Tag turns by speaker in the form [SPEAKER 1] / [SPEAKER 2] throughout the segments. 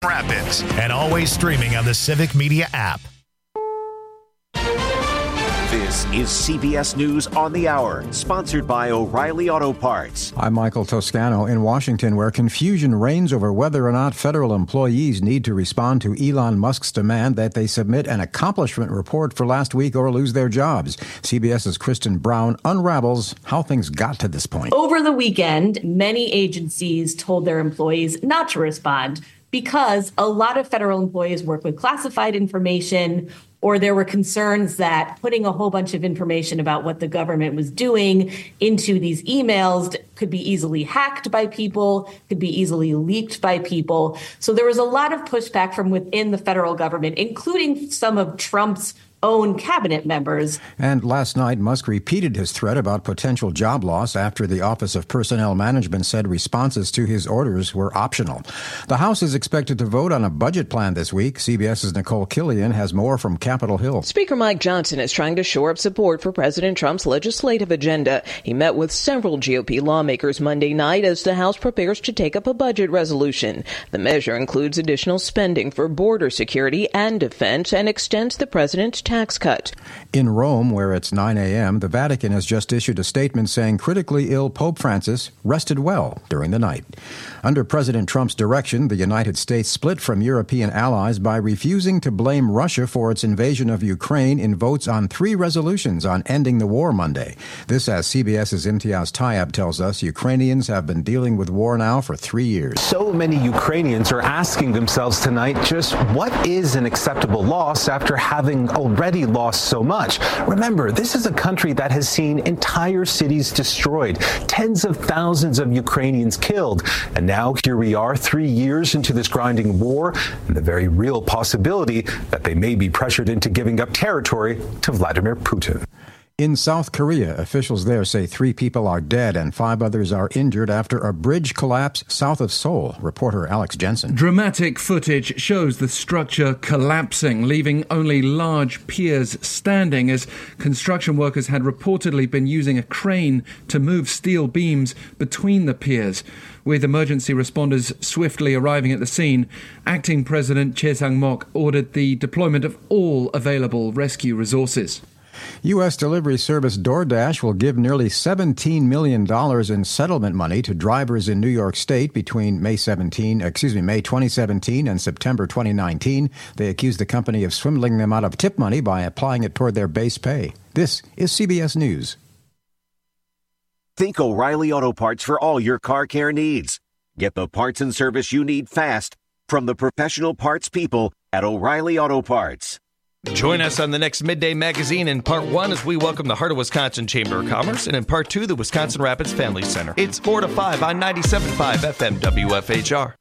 [SPEAKER 1] Rapids, and always streaming on the Civic Media app.
[SPEAKER 2] This is CBS News on the Hour, sponsored by O'Reilly Auto Parts.
[SPEAKER 3] I'm Michael Toscano in Washington, where confusion reigns over whether or not federal employees need to respond to Elon Musk's demand that they submit an accomplishment report for last week or lose their jobs. CBS's Kristen Brown unravels how things got to this point.
[SPEAKER 4] Over the weekend, many agencies told their employees not to respond because a lot of federal employees work with classified information, or there were concerns that putting a whole bunch of information about what the government was doing into these emails could be easily hacked by people, could be easily leaked by people. So there was a lot of pushback from within the federal government, including some of Trump's own cabinet members.
[SPEAKER 3] And last night, Musk repeated his threat about potential job loss after the Office of Personnel Management said responses to his orders were optional. The House is expected to vote on a budget plan this week. CBS's Nicole Killian has more from Capitol Hill.
[SPEAKER 5] Speaker Mike Johnson is trying to shore up support for President Trump's legislative agenda. He met with several GOP lawmakers Monday night as the House prepares to take up a budget resolution. The measure includes additional spending for border security and defense and extends the president's tax cut.
[SPEAKER 3] In Rome, where it's 9 a.m., the Vatican has just issued a statement saying critically ill Pope Francis rested well during the night. Under President Trump's direction, the United States split from European allies by refusing to blame Russia for its invasion of Ukraine in votes on 3 resolutions on ending the war Monday. This, as CBS's Imtiaz Tyab tells us, Ukrainians have been dealing with war now for 3 years.
[SPEAKER 6] So many Ukrainians are asking themselves tonight just what is an acceptable loss after having already lost so much. Remember, this is a country that has seen entire cities destroyed, tens of thousands of Ukrainians killed, and now here we are 3 years into this grinding war and the very real possibility that they may be pressured into giving up territory to Vladimir Putin.
[SPEAKER 3] In South Korea, officials there say 3 people are dead and 5 others are injured after a bridge collapse south of Seoul. Reporter Alex Jensen.
[SPEAKER 7] Dramatic footage shows the structure collapsing, leaving only large piers standing as construction workers had reportedly been using a crane to move steel beams between the piers. With emergency responders swiftly arriving at the scene, acting President Choi Sang-mok ordered the deployment of all available rescue resources.
[SPEAKER 3] U.S. delivery service DoorDash will give nearly $17 million in settlement money to drivers in New York State between May 2017 and September 2019. They accuse the company of swindling them out of tip money by applying it toward their base pay. This is CBS News.
[SPEAKER 2] Think O'Reilly Auto Parts for all your car care needs. Get the parts and service you need fast from the professional parts people at O'Reilly Auto Parts.
[SPEAKER 8] Join us on the next Midday Magazine in Part 1 as we welcome the Heart of Wisconsin Chamber of Commerce, and in Part 2, the Wisconsin Rapids Family Center. It's 4 to 5 on 97.5 FM WFHR.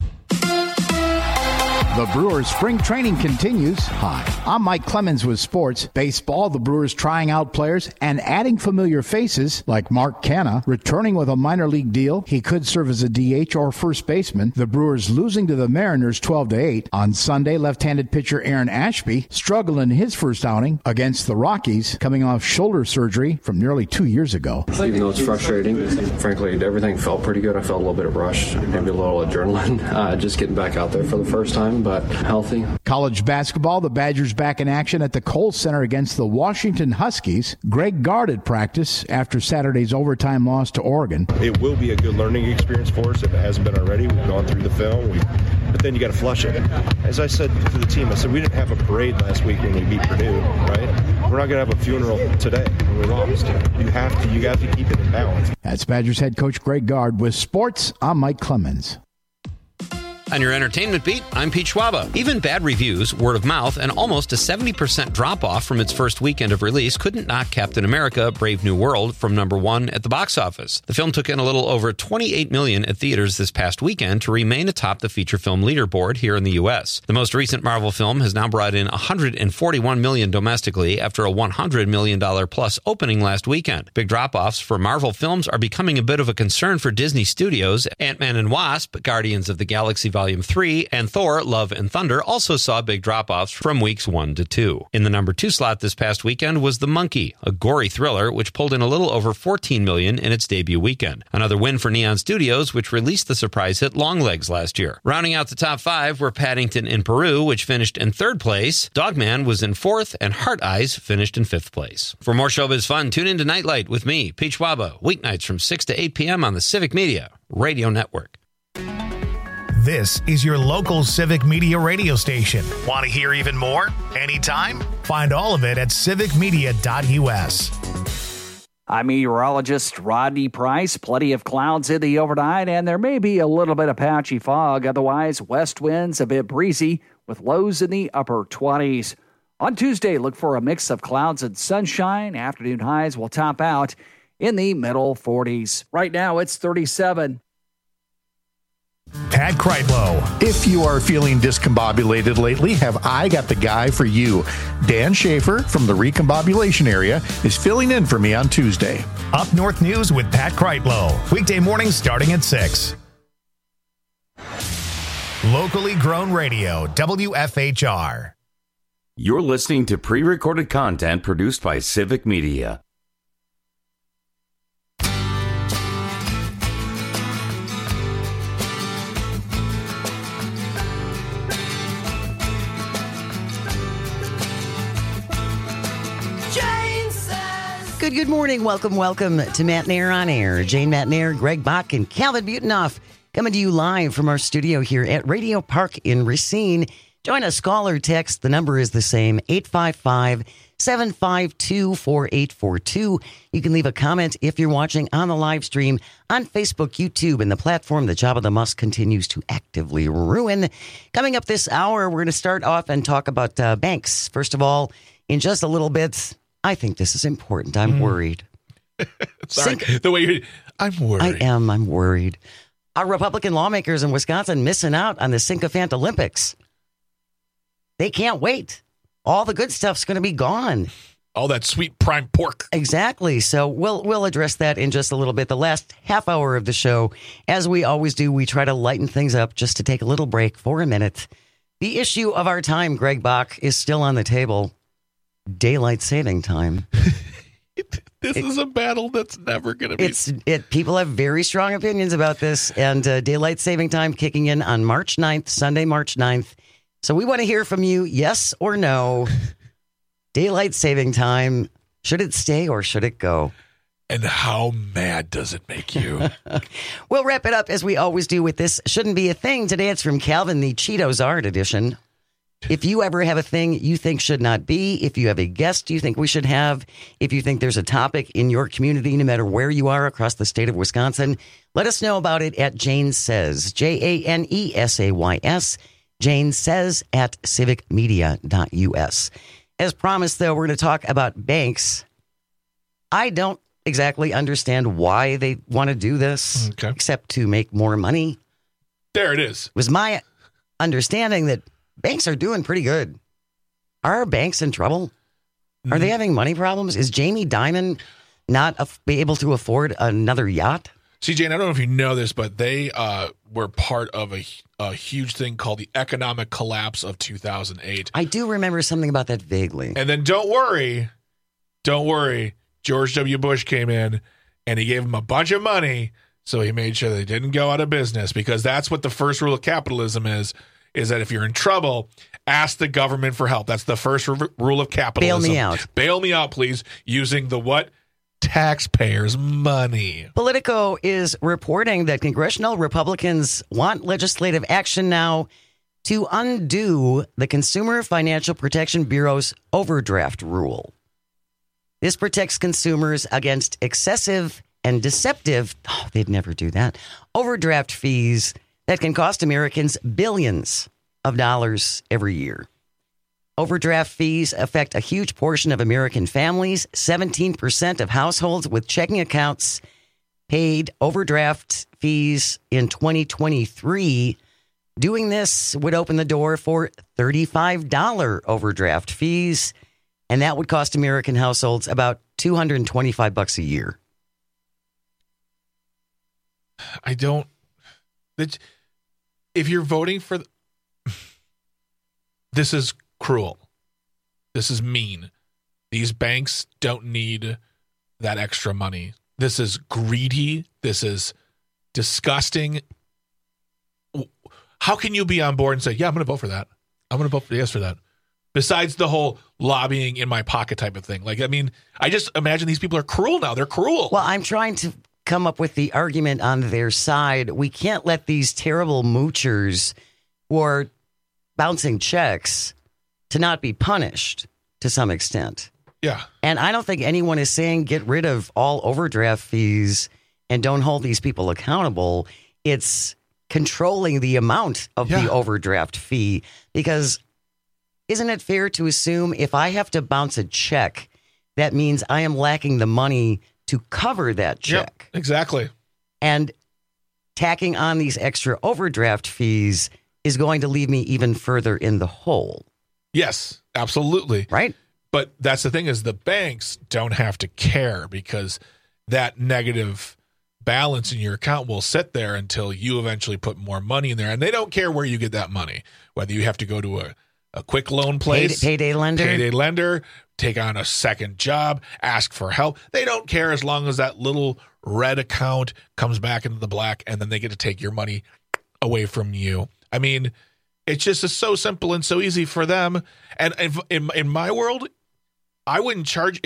[SPEAKER 9] The Brewers' spring training continues. Hi, I'm Mike Clemens with sports. Baseball, the Brewers trying out players and adding familiar faces like Mark Canha, returning with a minor league deal. He could serve as a DH or first baseman. The Brewers losing to the Mariners 12-8. On Sunday, left-handed pitcher Aaron Ashby struggled in his first outing against the Rockies, coming off shoulder surgery from nearly 2 years ago.
[SPEAKER 10] Even though it's frustrating, frankly, everything felt pretty good. I felt a little bit of rush, maybe a little adrenaline, just getting back out there for the first time, but healthy.
[SPEAKER 9] College basketball, the Badgers back in action at the Kohl Center against the Washington Huskies. Greg Gard at practice after Saturday's overtime loss to Oregon.
[SPEAKER 11] It will be a good learning experience for us if it hasn't been already. We've gone through the film, but then you got to flush it. As I said to the team, I said we didn't have a parade last week when we beat Purdue, right? We're not going to have a funeral today when we lost. You have to keep it in balance.
[SPEAKER 9] That's Badgers head coach Greg Gard. With sports, I'm Mike Clemens.
[SPEAKER 12] On your entertainment beat, I'm Pete Schwaba. Even bad reviews, word of mouth, and almost a 70% drop-off from its first weekend of release couldn't knock Captain America: Brave New World from number 1 at the box office. The film took in a little over $28 million at theaters this past weekend to remain atop the feature film leaderboard here in the U.S. The most recent Marvel film has now brought in $141 million domestically after a $100 million plus opening last weekend. Big drop-offs for Marvel films are becoming a bit of a concern for Disney Studios. Ant-Man and Wasp, Guardians of the Galaxy Volume 3, and Thor, Love and Thunder also saw big drop-offs from weeks 1 to 2. In the number 2 slot this past weekend was The Monkey, a gory thriller which pulled in a little over $14 million in its debut weekend. Another win for Neon Studios, which released the surprise hit Longlegs last year. Rounding out the top 5 were Paddington in Peru, which finished in 3rd place. Dogman was in 4th, and Heart Eyes finished in 5th place. For more showbiz fun, tune in to Nightlight with me, Peach Waba, weeknights from 6 to 8 p.m. on the Civic Media Radio Network.
[SPEAKER 1] This is your local Civic Media radio station. Want to hear even more? Anytime? Find all of it at civicmedia.us.
[SPEAKER 13] I'm meteorologist Rodney Price. Plenty of clouds in the overnight, and there may be a little bit of patchy fog. Otherwise, west winds a bit breezy with lows in the upper 20s. On Tuesday, look for a mix of clouds and sunshine. Afternoon highs will top out in the middle 40s. Right now, it's 37.
[SPEAKER 1] Pat Kreitlow.
[SPEAKER 14] If you are feeling discombobulated lately, have I got the guy for you. Dan Schaefer from the Recombobulation area is filling in for me on Tuesday.
[SPEAKER 1] Up North News with Pat Kreitlow. Weekday mornings starting at 6. Locally grown radio, WFHR.
[SPEAKER 15] You're listening to pre-recorded content produced by Civic Media.
[SPEAKER 16] Good morning. Welcome to Matt Nair on Air. Jane Matt Nair, Greg Bach, and Calvin Butonoff coming to you live from our studio here at Radio Park in Racine. Join us, call or text. The number is the same, 855-752-4842. You can leave a comment if you're watching on the live stream on Facebook, YouTube, and the platform the Job of the Musk continues to actively ruin. Coming up this hour, we're going to start off and talk about banks. First of all, in just a little bit, I think this is important. I'm worried.
[SPEAKER 17] Sorry, the way I'm worried.
[SPEAKER 16] I'm worried. Our Republican lawmakers in Wisconsin missing out on the Sycophant Olympics. They can't wait. All the good stuff's going to be gone.
[SPEAKER 17] All that sweet prime pork.
[SPEAKER 16] Exactly. So we'll address that in just a little bit. The last half hour of the show, as we always do, we try to lighten things up just to take a little break for a minute. The issue of our time, Greg Bach, is still on the table. Daylight saving time.
[SPEAKER 17] This is a battle that's never going to be.
[SPEAKER 16] People have very strong opinions about this, and daylight saving time kicking in on March 9th, Sunday, March 9th. So we want to hear from you, yes or no. Daylight saving time, should it stay or should it go?
[SPEAKER 17] And how mad does it make you?
[SPEAKER 16] We'll wrap it up as we always do with this Shouldn't Be a Thing. Today it's from Calvin, the Cheetos Art edition. If you ever have a thing you think should not be, if you have a guest you think we should have, if you think there's a topic in your community, no matter where you are across the state of Wisconsin, let us know about it at Jane Says, JANESAYS, Jane Says at civicmedia.us. As promised, though, we're going to talk about banks. I don't exactly understand why they want to do this, except to make more money.
[SPEAKER 17] There it is.
[SPEAKER 16] It was my understanding that banks are doing pretty good. Are our banks in trouble? Are they having money problems? Is Jamie Dimon not be able to afford another yacht?
[SPEAKER 17] See, Jane, I don't know if you know this, but they were part of a huge thing called the economic collapse of 2008.
[SPEAKER 16] I do remember something about that vaguely.
[SPEAKER 17] And then don't worry, George W. Bush came in and he gave them a bunch of money, so he made sure they didn't go out of business, because that's what the first rule of capitalism is that if you're in trouble, ask the government for help. That's the first rule of capitalism.
[SPEAKER 16] Bail me out.
[SPEAKER 17] Bail me out, please, using the what? Taxpayers' money.
[SPEAKER 16] Politico is reporting that congressional Republicans want legislative action now to undo the Consumer Financial Protection Bureau's overdraft rule. This protects consumers against excessive and deceptive, they'd never do that, overdraft fees that can cost Americans billions of dollars every year. Overdraft fees affect a huge portion of American families. 17% of households with checking accounts paid overdraft fees in 2023. Doing this would open the door for $35 overdraft fees, and that would cost American households about $225 a year.
[SPEAKER 17] if you're voting for, this is cruel. This is mean. These banks don't need that extra money. This is greedy. This is disgusting. How can you be on board and say, yeah, I'm going to vote for that. I'm going to vote for yes for that. Besides the whole lobbying in my pocket type of thing. Like, I mean, I just imagine these people are cruel now. They're cruel.
[SPEAKER 16] Well, I'm trying to come up with the argument on their side. We can't let these terrible moochers who are bouncing checks to not be punished to some extent.
[SPEAKER 17] Yeah.
[SPEAKER 16] And I don't think anyone is saying get rid of all overdraft fees and don't hold these people accountable. It's controlling the amount of the overdraft fee, because isn't it fair to assume if I have to bounce a check, that means I am lacking the money to cover that check?
[SPEAKER 17] Yep, exactly.
[SPEAKER 16] And tacking on these extra overdraft fees is going to leave me even further in the hole.
[SPEAKER 17] Yes, absolutely.
[SPEAKER 16] Right?
[SPEAKER 17] But that's the thing, is the banks don't have to care, because that negative balance in your account will sit there until you eventually put more money in there. And they don't care where you get that money, whether you have to go to a quick loan place,
[SPEAKER 16] payday lender,
[SPEAKER 17] take on a second job, ask for help. They don't care as long as that little red account comes back into the black, and then they get to take your money away from you. I mean, it's just so simple and so easy for them. And in my world, I wouldn't charge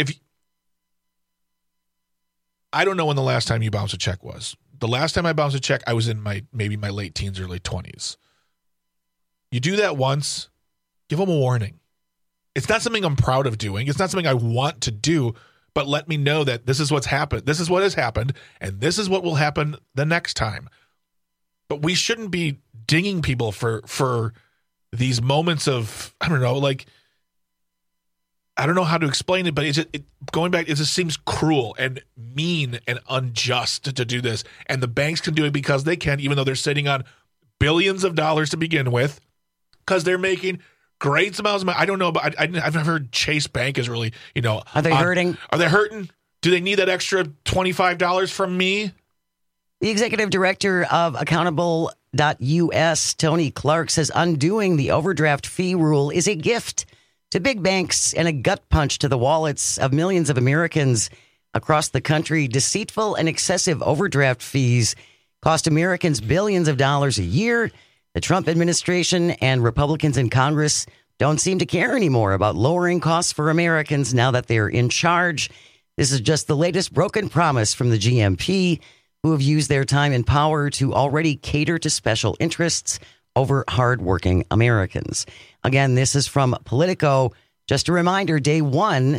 [SPEAKER 17] I don't know when the last time you bounced a check was. The last time I bounced a check, I was in maybe my late teens, early 20s. You do that once, give them a warning. It's not something I'm proud of doing. It's not something I want to do, but let me know that this is what's happened. This is what has happened, and this is what will happen the next time. But we shouldn't be dinging people for these moments of, I don't know, like, I don't know how to explain it, but going back, it just seems cruel and mean and unjust to do this. And the banks can do it because they can, even though they're sitting on billions of dollars to begin with, because they're making great amounts of money. I don't know, but I've never heard Chase Bank is really,
[SPEAKER 16] Are they hurting?
[SPEAKER 17] Are they hurting? Do they need that extra $25 from me?
[SPEAKER 16] The executive director of Accountable.us, Tony Clark, says undoing the overdraft fee rule is a gift to big banks and a gut punch to the wallets of millions of Americans across the country. Deceitful and excessive overdraft fees cost Americans billions of dollars a year. The Trump administration and Republicans in Congress don't seem to care anymore about lowering costs for Americans now that they're in charge. This is just the latest broken promise from the GMP, who have used their time and power to already cater to special interests over hardworking Americans. Again, this is from Politico. Just a reminder, day one,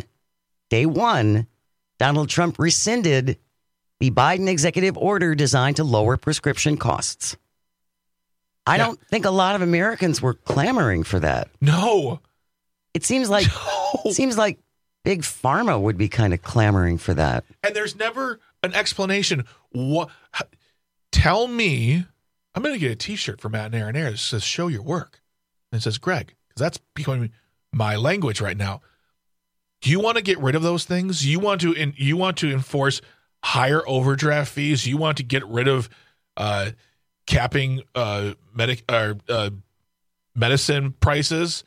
[SPEAKER 16] Donald Trump rescinded the Biden executive order designed to lower prescription costs. I don't think a lot of Americans were clamoring for that.
[SPEAKER 17] No.
[SPEAKER 16] It seems like Big Pharma would be kind of clamoring for that.
[SPEAKER 17] And there's never an explanation. What? Tell me. I'm going to get a T-shirt for Matt and Aaron Air that says "Show your work," and it says Greg, because that's becoming my language right now. Do you want to get rid of those things? You want to enforce higher overdraft fees? You want to get rid of capping medicine prices?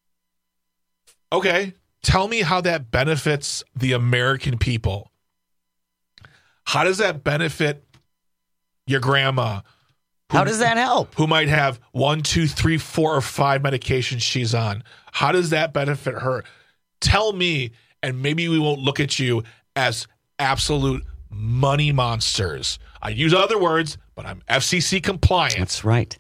[SPEAKER 17] Okay, tell me how that benefits the American people. How does that benefit your grandma?
[SPEAKER 16] How does that help?
[SPEAKER 17] Who might have 1, 2, 3, 4, or 5 medications she's on? How does that benefit her? Tell me, and maybe we won't look at you as absolute money monsters. I use other words, but I'm FCC compliant.
[SPEAKER 16] That's right.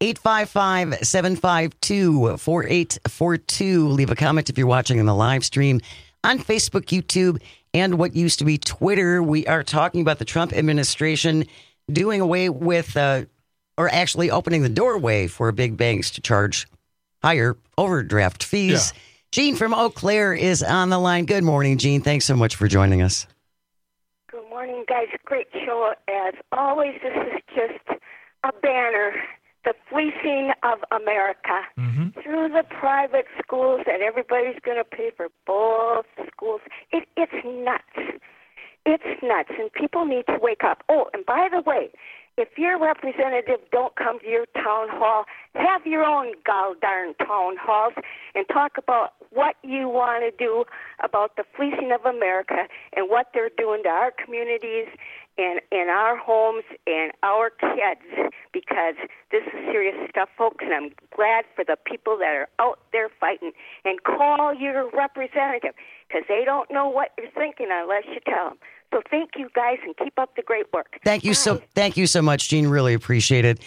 [SPEAKER 16] 855-752-4842. Leave a comment if you're watching in the live stream on Facebook, YouTube, and what used to be Twitter. We are talking about the Trump administration doing away with, or actually opening the doorway for big banks to charge higher overdraft fees. Yeah. Gene from Eau Claire is on the line. Good morning, Gene. Thanks so much for joining us.
[SPEAKER 18] Good morning, guys. Great show as always. This is just a banner. The fleecing of America through the private schools, that everybody's going to pay for both schools. It's nuts. It's nuts, and people need to wake up. Oh, and by the way, if your representative don't come to your town hall, have your own darn town halls and talk about what you want to do about the fleecing of America and what they're doing to our communities and in our homes and our kids, because this is serious stuff, folks, and I'm glad for the people that are out there fighting. And call your representative, because they don't know what you're thinking unless you tell them. So thank you, guys, and keep up the great work.
[SPEAKER 16] Thank you so much, Jean. Really appreciate it.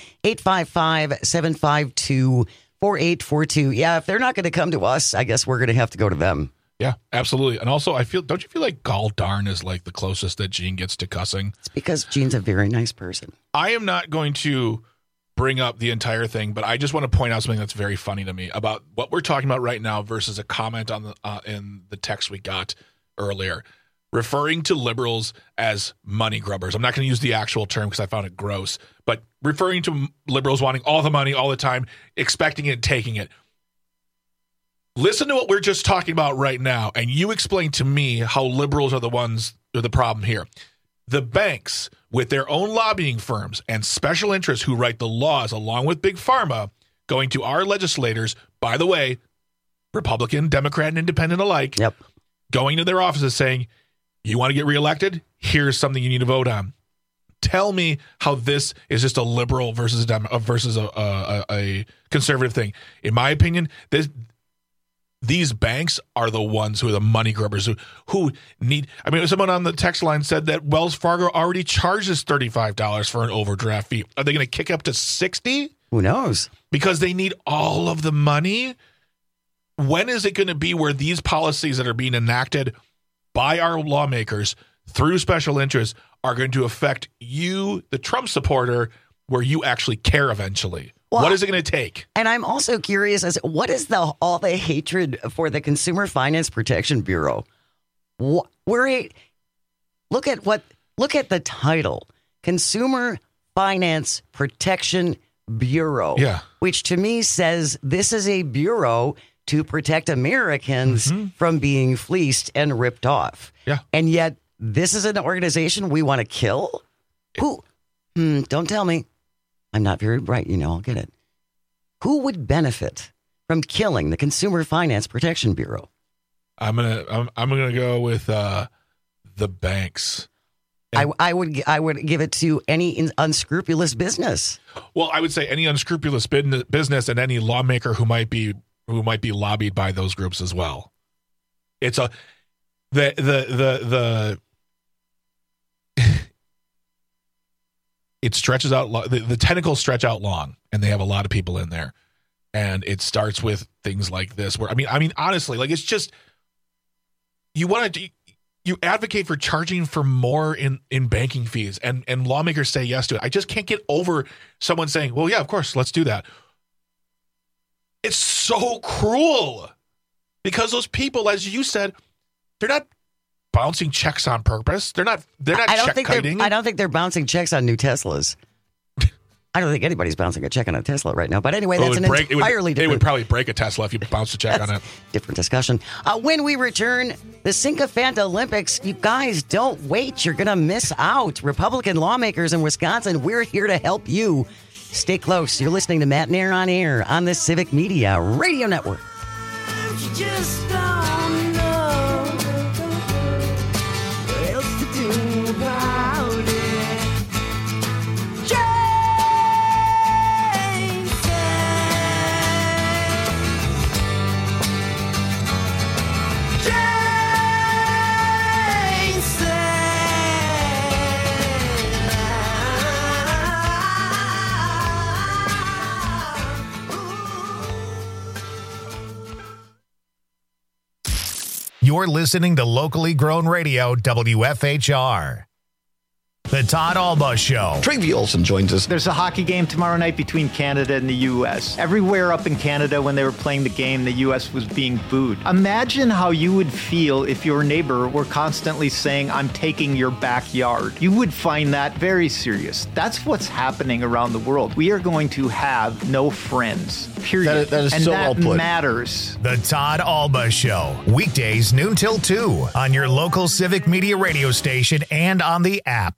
[SPEAKER 16] 855-752-4842. Yeah, if they're not going to come to us, I guess we're going to have to go to them.
[SPEAKER 17] Yeah, absolutely. And also, don't you feel like gall darn is like the closest that Jean gets to cussing?
[SPEAKER 16] It's because Jean's a very nice person.
[SPEAKER 17] I am not going to bring up the entire thing, but I just want to point out something that's very funny to me about what we're talking about right now versus a comment on the in the text we got earlier, referring to liberals as money grubbers. I'm not going to use the actual term because I found it gross, but referring to liberals wanting all the money all the time, expecting it and taking it. Listen to what we're just talking about right now, and you explain to me how liberals are the problem here. The banks, with their own lobbying firms and special interests who write the laws along with Big Pharma, going to our legislators, by the way, Republican, Democrat, and Independent alike, going to their offices saying, you want to get reelected? Here's something you need to vote on. Tell me how this is just a liberal versus a conservative thing. In my opinion, these banks are the ones who are the money grubbers who need. I mean, someone on the text line said that Wells Fargo already charges $35 for an overdraft fee. Are they going to kick up to $60?
[SPEAKER 16] Who knows?
[SPEAKER 17] Because they need all of the money. When is it going to be where these policies that are being enacted by our lawmakers through special interests are going to affect you, the Trump supporter, where you actually care eventually? Well, what is it going to take?
[SPEAKER 16] And I'm also curious as what is all the hatred for the Consumer Finance Protection Bureau? Look at the title, Consumer Finance Protection Bureau, which to me says this is a bureau to protect Americans from being fleeced and ripped off.
[SPEAKER 17] Yeah.
[SPEAKER 16] And yet this is an organization we want to kill? Who? Don't tell me. I'm not very bright, I'll get it. Who would benefit from killing the Consumer Finance Protection Bureau?
[SPEAKER 17] I'm gonna go with the banks.
[SPEAKER 16] I would give it to any unscrupulous business.
[SPEAKER 17] Well, I would say any unscrupulous business and any lawmaker who might be lobbied by those groups as well. It's it stretches out, the tentacles stretch out long, and they have a lot of people in there. And it starts with things like this, where, I mean, honestly, like, it's just, you advocate for charging for more in banking fees, and lawmakers say yes to it. I just can't get over someone saying, well, yeah, of course, let's do that. It's so cruel, because those people, as you said, they're not bouncing checks on purpose. They're not check kiting.
[SPEAKER 16] I don't think they're bouncing checks on new Teslas. I don't think anybody's bouncing a check on a Tesla right now. But anyway, that's entirely different.
[SPEAKER 17] It would probably break a Tesla if you bounced a check on it.
[SPEAKER 16] Different discussion. When we return, the Sycophant Olympics, you guys don't wait. You're going to miss out. Republican lawmakers in Wisconsin, we're here to help you. Stay close. You're listening to Matt and Aaron on Air on the Civic Media Radio Network.
[SPEAKER 19] You just don't know what else to do about it.
[SPEAKER 1] You're listening to locally grown radio, WFHR. The Todd Alba Show.
[SPEAKER 20] Travie Olson joins us.
[SPEAKER 21] There's a hockey game tomorrow night between Canada and the U.S. Everywhere up in Canada, when they were playing the game, the U.S. was being booed. Imagine how you would feel if your neighbor were constantly saying, I'm taking your backyard. You would find that very serious. That's what's happening around the world. We are going to have no friends, period.
[SPEAKER 20] That is so well put.
[SPEAKER 21] And that matters.
[SPEAKER 1] The Todd Alba Show. Weekdays noon till 2 on your local Civic Media radio station and on the app.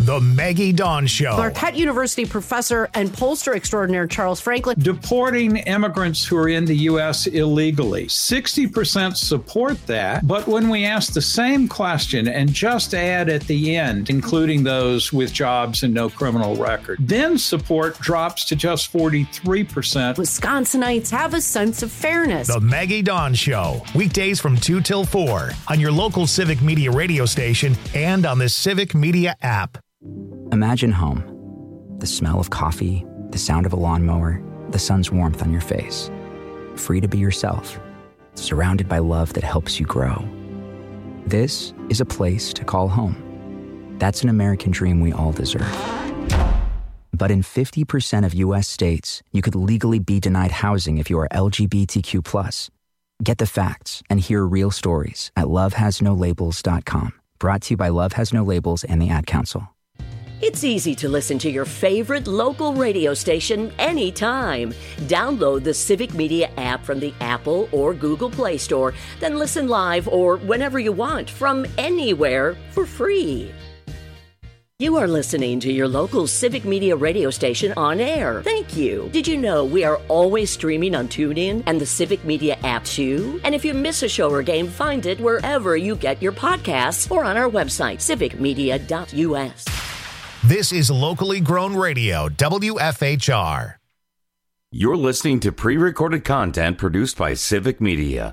[SPEAKER 1] The Maggie Dawn Show.
[SPEAKER 20] Marquette University professor and pollster extraordinaire Charles Franklin.
[SPEAKER 22] Deporting immigrants who are in the U.S. illegally. 60% support that, but when we ask the same question and just add at the end, including those with jobs and no criminal record, then support drops to just 43%.
[SPEAKER 20] Wisconsinites have a sense of fairness.
[SPEAKER 1] The Maggie Dawn Show. Weekdays from 2 till 4 on your local Civic Media radio station and on the Civic Media app.
[SPEAKER 23] Imagine home. The smell of coffee, the sound of a lawnmower, the sun's warmth on your face. Free to be yourself, surrounded by love that helps you grow. This is a place to call home. That's an American dream we all deserve. But in 50% of U.S. states, you could legally be denied housing if you are LGBTQ+. Get the facts and hear real stories at lovehasnolabels.com. Brought to you by Love Has No Labels and the Ad Council.
[SPEAKER 24] It's easy to listen to your favorite local radio station anytime. Download the Civic Media app from the Apple or Google Play Store, then listen live or whenever you want from anywhere for free. You are listening to your local Civic Media radio station on air. Thank you. Did you know we are always streaming on TuneIn and the Civic Media app too? And if you miss a show or game, find it wherever you get your podcasts or on our website, civicmedia.us.
[SPEAKER 1] This is locally grown radio, WFHR.
[SPEAKER 15] You're listening to pre-recorded content produced by Civic Media.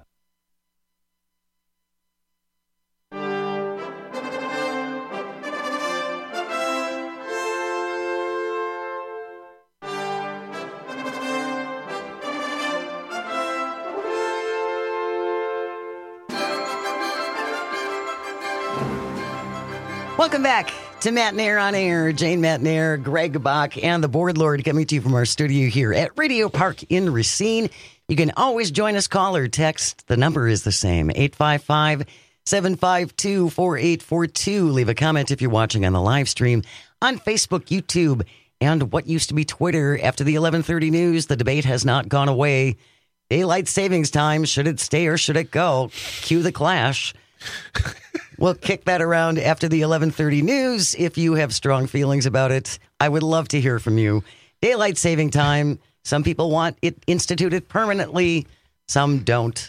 [SPEAKER 16] Welcome back to Matt Nair on Air. Jane Matt Nair, Greg Bach, and the Board Lord coming to you from our studio here at Radio Park in Racine. You can always join us, call or text. The number is the same, 855-752-4842. Leave a comment if you're watching on the live stream on Facebook, YouTube, and what used to be Twitter. After the 11:30 news, the debate has not gone away. Daylight savings time, should it stay or should it go? Cue the clash. We'll kick that around after the 11:30 news. If you have strong feelings about it, I would love to hear from you. Daylight saving time. Some people want it instituted permanently. Some don't.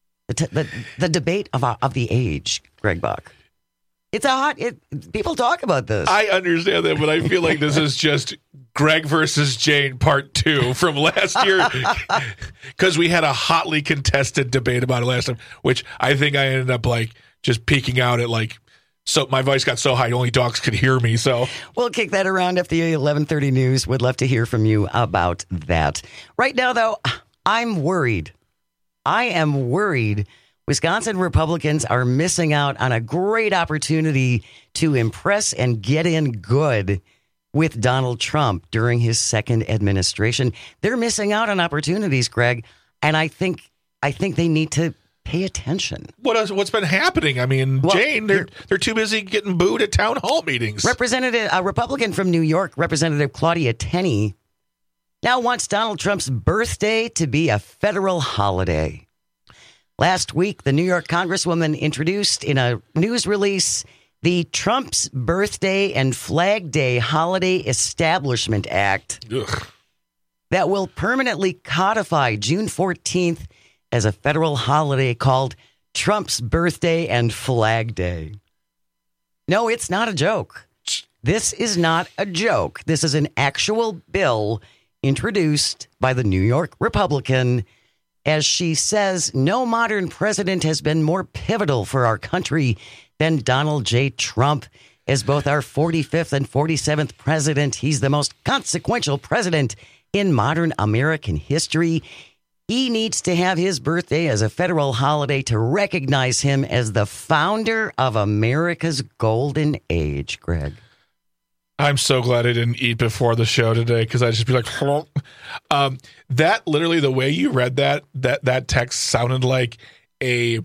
[SPEAKER 16] The debate of the age, Greg Bach. It's a hot. People talk about this.
[SPEAKER 17] I understand that, but I feel like this is just Greg versus Jane part 2 from last year, because we had a hotly contested debate about it last time, which I think I ended up just peeking out at so my voice got so high only dogs could hear me. So
[SPEAKER 16] we'll kick that around after the 11:30 news. Would love to hear from you about that. Right now, though, I'm worried. I am worried. Wisconsin Republicans are missing out on a great opportunity to impress and get in good with Donald Trump during his second administration. They're missing out on opportunities, Greg, and I think they need to pay attention.
[SPEAKER 17] What's been happening? I mean, Jane, they're too busy getting booed at town hall meetings.
[SPEAKER 16] A Republican from New York, Representative Claudia Tenney, now wants Donald Trump's birthday to be a federal holiday. Last week, the New York Congresswoman introduced in a news release the Trump's Birthday and Flag Day Holiday Establishment Act.
[SPEAKER 17] Ugh.
[SPEAKER 16] That will permanently codify June 14th as a federal holiday called Trump's Birthday and Flag Day. No, it's not a joke. This is not a joke. This is an actual bill introduced by the New York Republican. As she says, no modern president has been more pivotal for our country than Donald J. Trump. As both our 45th and 47th president, he's the most consequential president in modern American history. He needs to have his birthday as a federal holiday to recognize him as the founder of America's golden age, Greg.
[SPEAKER 17] I'm so glad I didn't eat before the show today, because I'd just be like, hello. That literally, the way you read that text sounded like a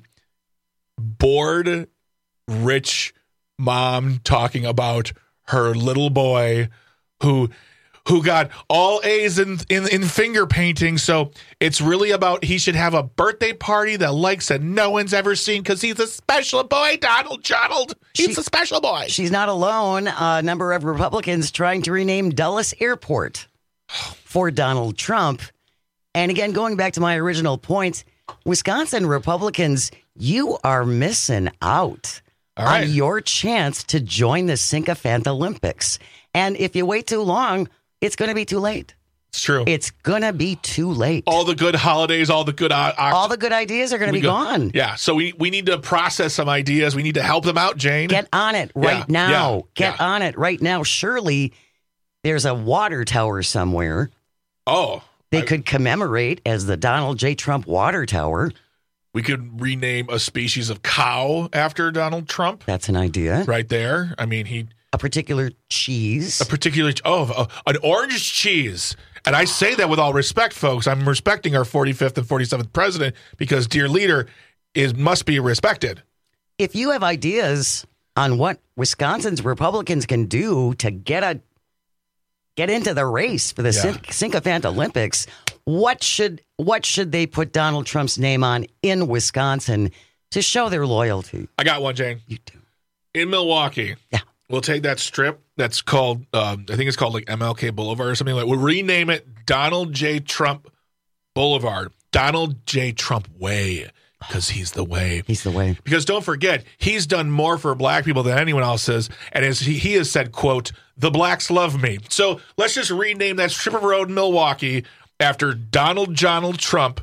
[SPEAKER 17] bored, rich mom talking about her little boy who who got all A's in finger painting. So it's really about he should have a birthday party that no one's ever seen because he's a special boy, Donald. He's a special boy.
[SPEAKER 16] She's not alone. A number of Republicans trying to rename Dulles Airport for Donald Trump. And again, going back to my original point, Wisconsin Republicans, you are missing out on your chance to join the Sycophant Olympics. And if you wait too long, it's going to be too late.
[SPEAKER 17] It's true.
[SPEAKER 16] It's going to be too late.
[SPEAKER 17] All the good holidays, all the good
[SPEAKER 16] ideas are going to be gone.
[SPEAKER 17] Yeah, so we need to process some ideas. We need to help them out, Jane.
[SPEAKER 16] Get on it right now. Get on it right now. Surely there's a water tower somewhere.
[SPEAKER 17] Oh.
[SPEAKER 16] They could commemorate as the Donald J. Trump Water Tower.
[SPEAKER 17] We could rename a species of cow after Donald Trump.
[SPEAKER 16] That's an idea.
[SPEAKER 17] Right there. I mean,
[SPEAKER 16] a particular cheese.
[SPEAKER 17] An orange cheese. And I say that with all respect, folks. I'm respecting our 45th and 47th president because, dear leader, must be respected.
[SPEAKER 16] If you have ideas on what Wisconsin's Republicans can do to get into the race for the Sycophant Olympics, what should they put Donald Trump's name on in Wisconsin to show their loyalty?
[SPEAKER 17] I got one, Jane.
[SPEAKER 16] You do.
[SPEAKER 17] In Milwaukee.
[SPEAKER 16] Yeah.
[SPEAKER 17] We'll take that strip that's called, I think it's called like MLK Boulevard or something like that. We'll rename it Donald J. Trump Boulevard. Donald J. Trump Way. Because he's the way.
[SPEAKER 16] He's the way.
[SPEAKER 17] Because don't forget, he's done more for black people than anyone else has. And as he has said, quote, the blacks love me. So let's just rename that strip of road in Milwaukee after Donald Trump.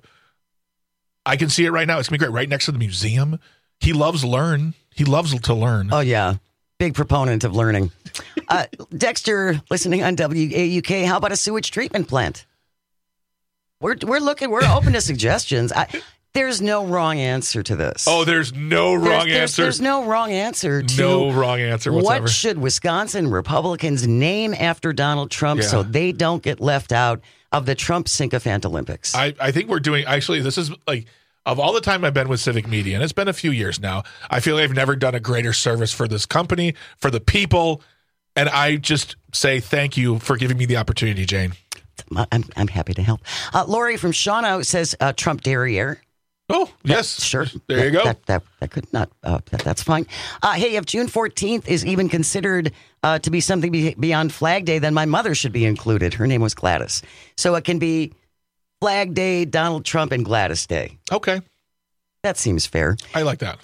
[SPEAKER 17] I can see it right now. It's going to be great. Right next to the museum. He loves to learn.
[SPEAKER 16] Oh, yeah. Big proponent of learning. Dexter, listening on WAUK, how about a sewage treatment plant? We're open to suggestions. There's no wrong answer to this.
[SPEAKER 17] Oh, there's no wrong answer.
[SPEAKER 16] There's no wrong answer to
[SPEAKER 17] no wrong answer whatsoever.
[SPEAKER 16] What should Wisconsin Republicans name after Donald Trump so they don't get left out of the Trump Sycophant Olympics?
[SPEAKER 17] I think we're doing, actually, this is like, of all the time I've been with Civic Media, and it's been a few years now, I feel like I've never done a greater service for this company, for the people, and I just say thank you for giving me the opportunity, Jane.
[SPEAKER 16] I'm happy to help. Lori from Shawano says Trump derriere.
[SPEAKER 17] Oh, yes.
[SPEAKER 16] Sure.
[SPEAKER 17] There you go.
[SPEAKER 16] That could not, that's fine. Hey, if June 14th is even considered to be something beyond Flag Day, then my mother should be included. Her name was Gladys. So it can be Flag Day, Donald Trump, and Gladys Day.
[SPEAKER 17] Okay.
[SPEAKER 16] That seems fair.
[SPEAKER 17] I like that.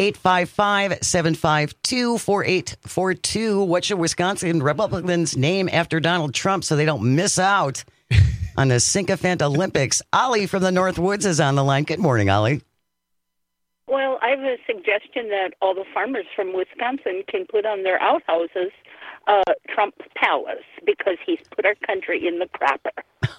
[SPEAKER 16] 855-752-4842. What should Wisconsin Republicans name after Donald Trump so they don't miss out on the Sycophant Olympics? Ollie from the North Woods is on the line. Good morning, Ollie.
[SPEAKER 4] Well, I have a suggestion that all the farmers from Wisconsin can put on their outhouses Trump Palace because he's put our country in the crapper.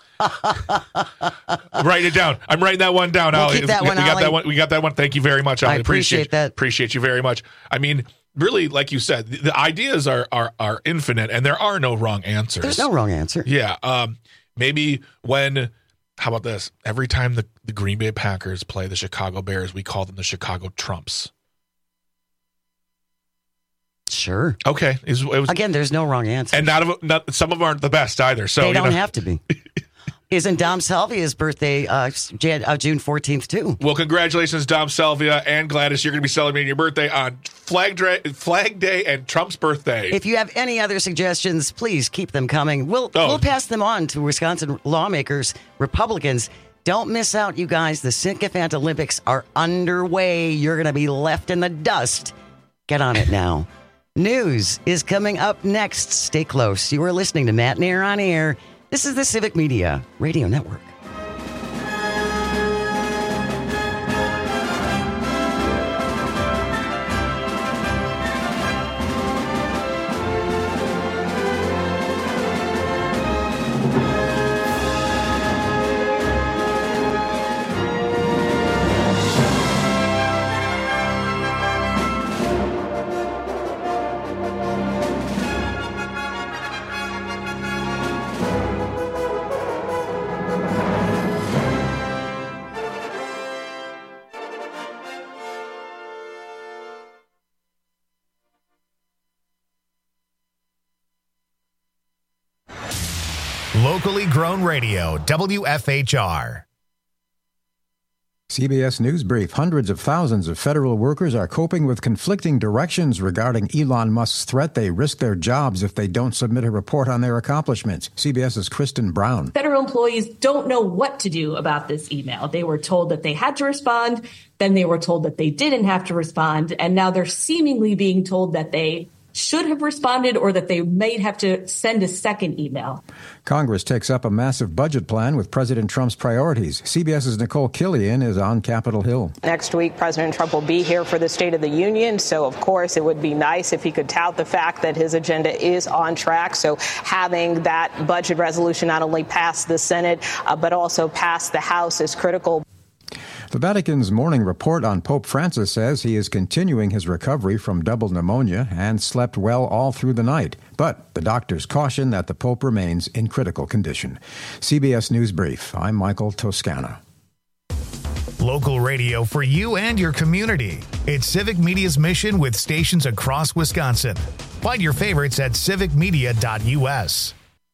[SPEAKER 17] Write it down. I'm writing that one down, Ollie.
[SPEAKER 16] Keep that one,
[SPEAKER 17] We got that one. Thank you very much, Ollie.
[SPEAKER 16] I appreciate that.
[SPEAKER 17] Appreciate you very much. I mean, really, like you said, the ideas are infinite, and there are no wrong answers.
[SPEAKER 16] There's no wrong answer.
[SPEAKER 17] Yeah. Maybe how about this? Every time the Green Bay Packers play the Chicago Bears, we call them the Chicago Trumps.
[SPEAKER 16] Sure.
[SPEAKER 17] Okay.
[SPEAKER 16] Again, there's no wrong answer.
[SPEAKER 17] And not some of them aren't the best either. So
[SPEAKER 16] they don't have to be. Isn't Dom Salvia's birthday June 14th, too?
[SPEAKER 17] Well, congratulations, Dom Salvia and Gladys. You're going to be celebrating your birthday on Flag Day and Trump's birthday.
[SPEAKER 16] If you have any other suggestions, please keep them coming. We'll pass them on to Wisconsin lawmakers, Republicans. Don't miss out, you guys. The Sycophant Olympics are underway. You're going to be left in the dust. Get on it now. News is coming up next. Stay close. You are listening to Matt Nair on Air. This is the Civic Media Radio Network.
[SPEAKER 1] Locally grown radio, WFHR.
[SPEAKER 3] CBS News Brief. Hundreds of thousands of federal workers are coping with conflicting directions regarding Elon Musk's threat they risk their jobs if they don't submit a report on their accomplishments. CBS's Kristen Brown.
[SPEAKER 5] Federal employees don't know what to do about this email. They were told that they had to respond, then they were told that they didn't have to respond, and now they're seemingly being told that they should have responded or that they may have to send a second email.
[SPEAKER 3] Congress takes up a massive budget plan with President Trump's priorities. CBS's Nicole Killian is on Capitol Hill.
[SPEAKER 6] Next week, President Trump will be here for the State of the Union. So, of course, it would be nice if he could tout the fact that his agenda is on track. So having that budget resolution not only pass the Senate, but also pass the House is critical.
[SPEAKER 3] The Vatican's morning report on Pope Francis says he is continuing his recovery from double pneumonia and slept well all through the night. But the doctors caution that the Pope remains in critical condition. CBS News Brief. I'm Michael Toscana.
[SPEAKER 1] Local radio for you and your community. It's Civic Media's mission with stations across Wisconsin. Find your favorites at civicmedia.us.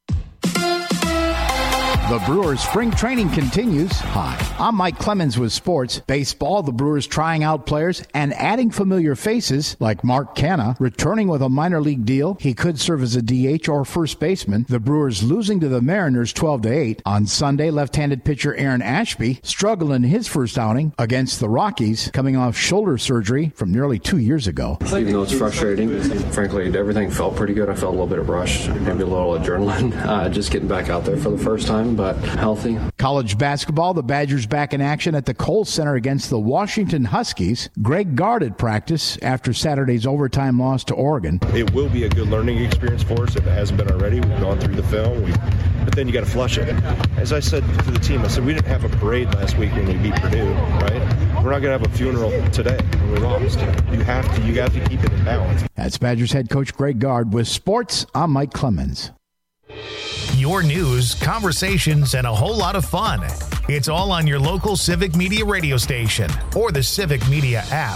[SPEAKER 9] The Brewers spring training continues. Hi, I'm Mike Clemens with sports. Baseball, the Brewers trying out players and adding familiar faces like Mark Canha, returning with a minor league deal. He could serve as a DH or first baseman. The Brewers losing to the Mariners 12-8. On Sunday, left-handed pitcher Aaron Ashby struggled in his first outing against the Rockies, coming off shoulder surgery from nearly 2 years ago.
[SPEAKER 10] Even though it's frustrating, frankly, everything felt pretty good. I felt a little bit of rush, maybe a little adrenaline, just getting back out there for the first time, but healthy.
[SPEAKER 9] College basketball, the Badgers back in action at the Kohl Center against the Washington Huskies. Greg Gard at practice after Saturday's overtime loss to Oregon.
[SPEAKER 11] It will be a good learning experience for us if it hasn't been already. We've gone through the film, but then you got to flush it. As I said to the team, I said we didn't have a parade last week when we beat Purdue, right? We're not going to have a funeral today when we lost. You have to keep it in balance.
[SPEAKER 9] That's Badgers head coach Greg Gard. With sports, I'm Mike Clemens.
[SPEAKER 1] Your news, conversations, and a whole lot of fun. It's all on your local Civic Media radio station or the Civic Media app.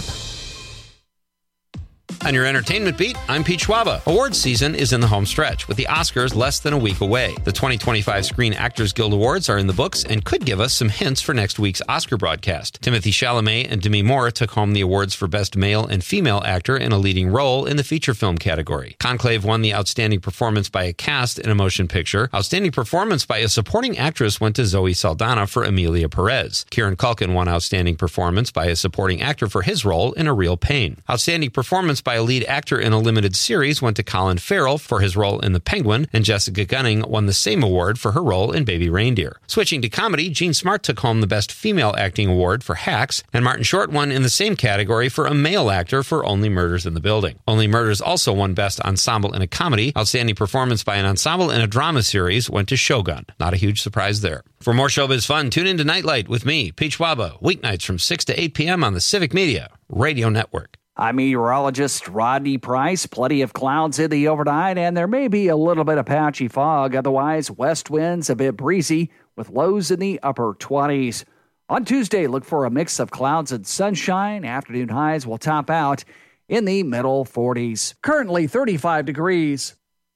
[SPEAKER 12] On your entertainment beat, I'm Pete Schwaba. Awards season is in the home stretch, with the Oscars less than a week away. The 2025 Screen Actors Guild Awards are in the books and could give us some hints for next week's Oscar broadcast. Timothée Chalamet and Demi Moore took home the awards for Best Male and Female Actor in a Leading Role in the feature film category. Conclave won the Outstanding Performance by a Cast in a Motion Picture. Outstanding Performance by a Supporting Actress went to Zoe Saldana for Emilia Perez. Kieran Culkin won Outstanding Performance by a Supporting Actor for his role in A Real Pain. Outstanding Performance by a Lead Actor in a Limited Series went to Colin Farrell for his role in The Penguin, and Jessica Gunning won the same award for her role in Baby Reindeer. Switching to comedy, Jean Smart took home the Best Female Acting Award for Hacks, and Martin Short won in the same category for a male actor for Only Murders in the Building. Only Murders also won Best Ensemble in a Comedy. Outstanding Performance by an Ensemble in a Drama Series went to Shogun. Not a huge surprise there. For more showbiz fun, tune in to Nightlight with me, Pete Schwaba, weeknights from 6 to 8 p.m. on the Civic Media Radio Network.
[SPEAKER 13] I'm meteorologist Rodney Price. Plenty of clouds in the overnight, and there may be a little bit of patchy fog. Otherwise, west winds a bit breezy with lows in the upper 20s. On Tuesday, look for a mix of clouds and sunshine. Afternoon highs will top out in the middle 40s. Currently 35 degrees.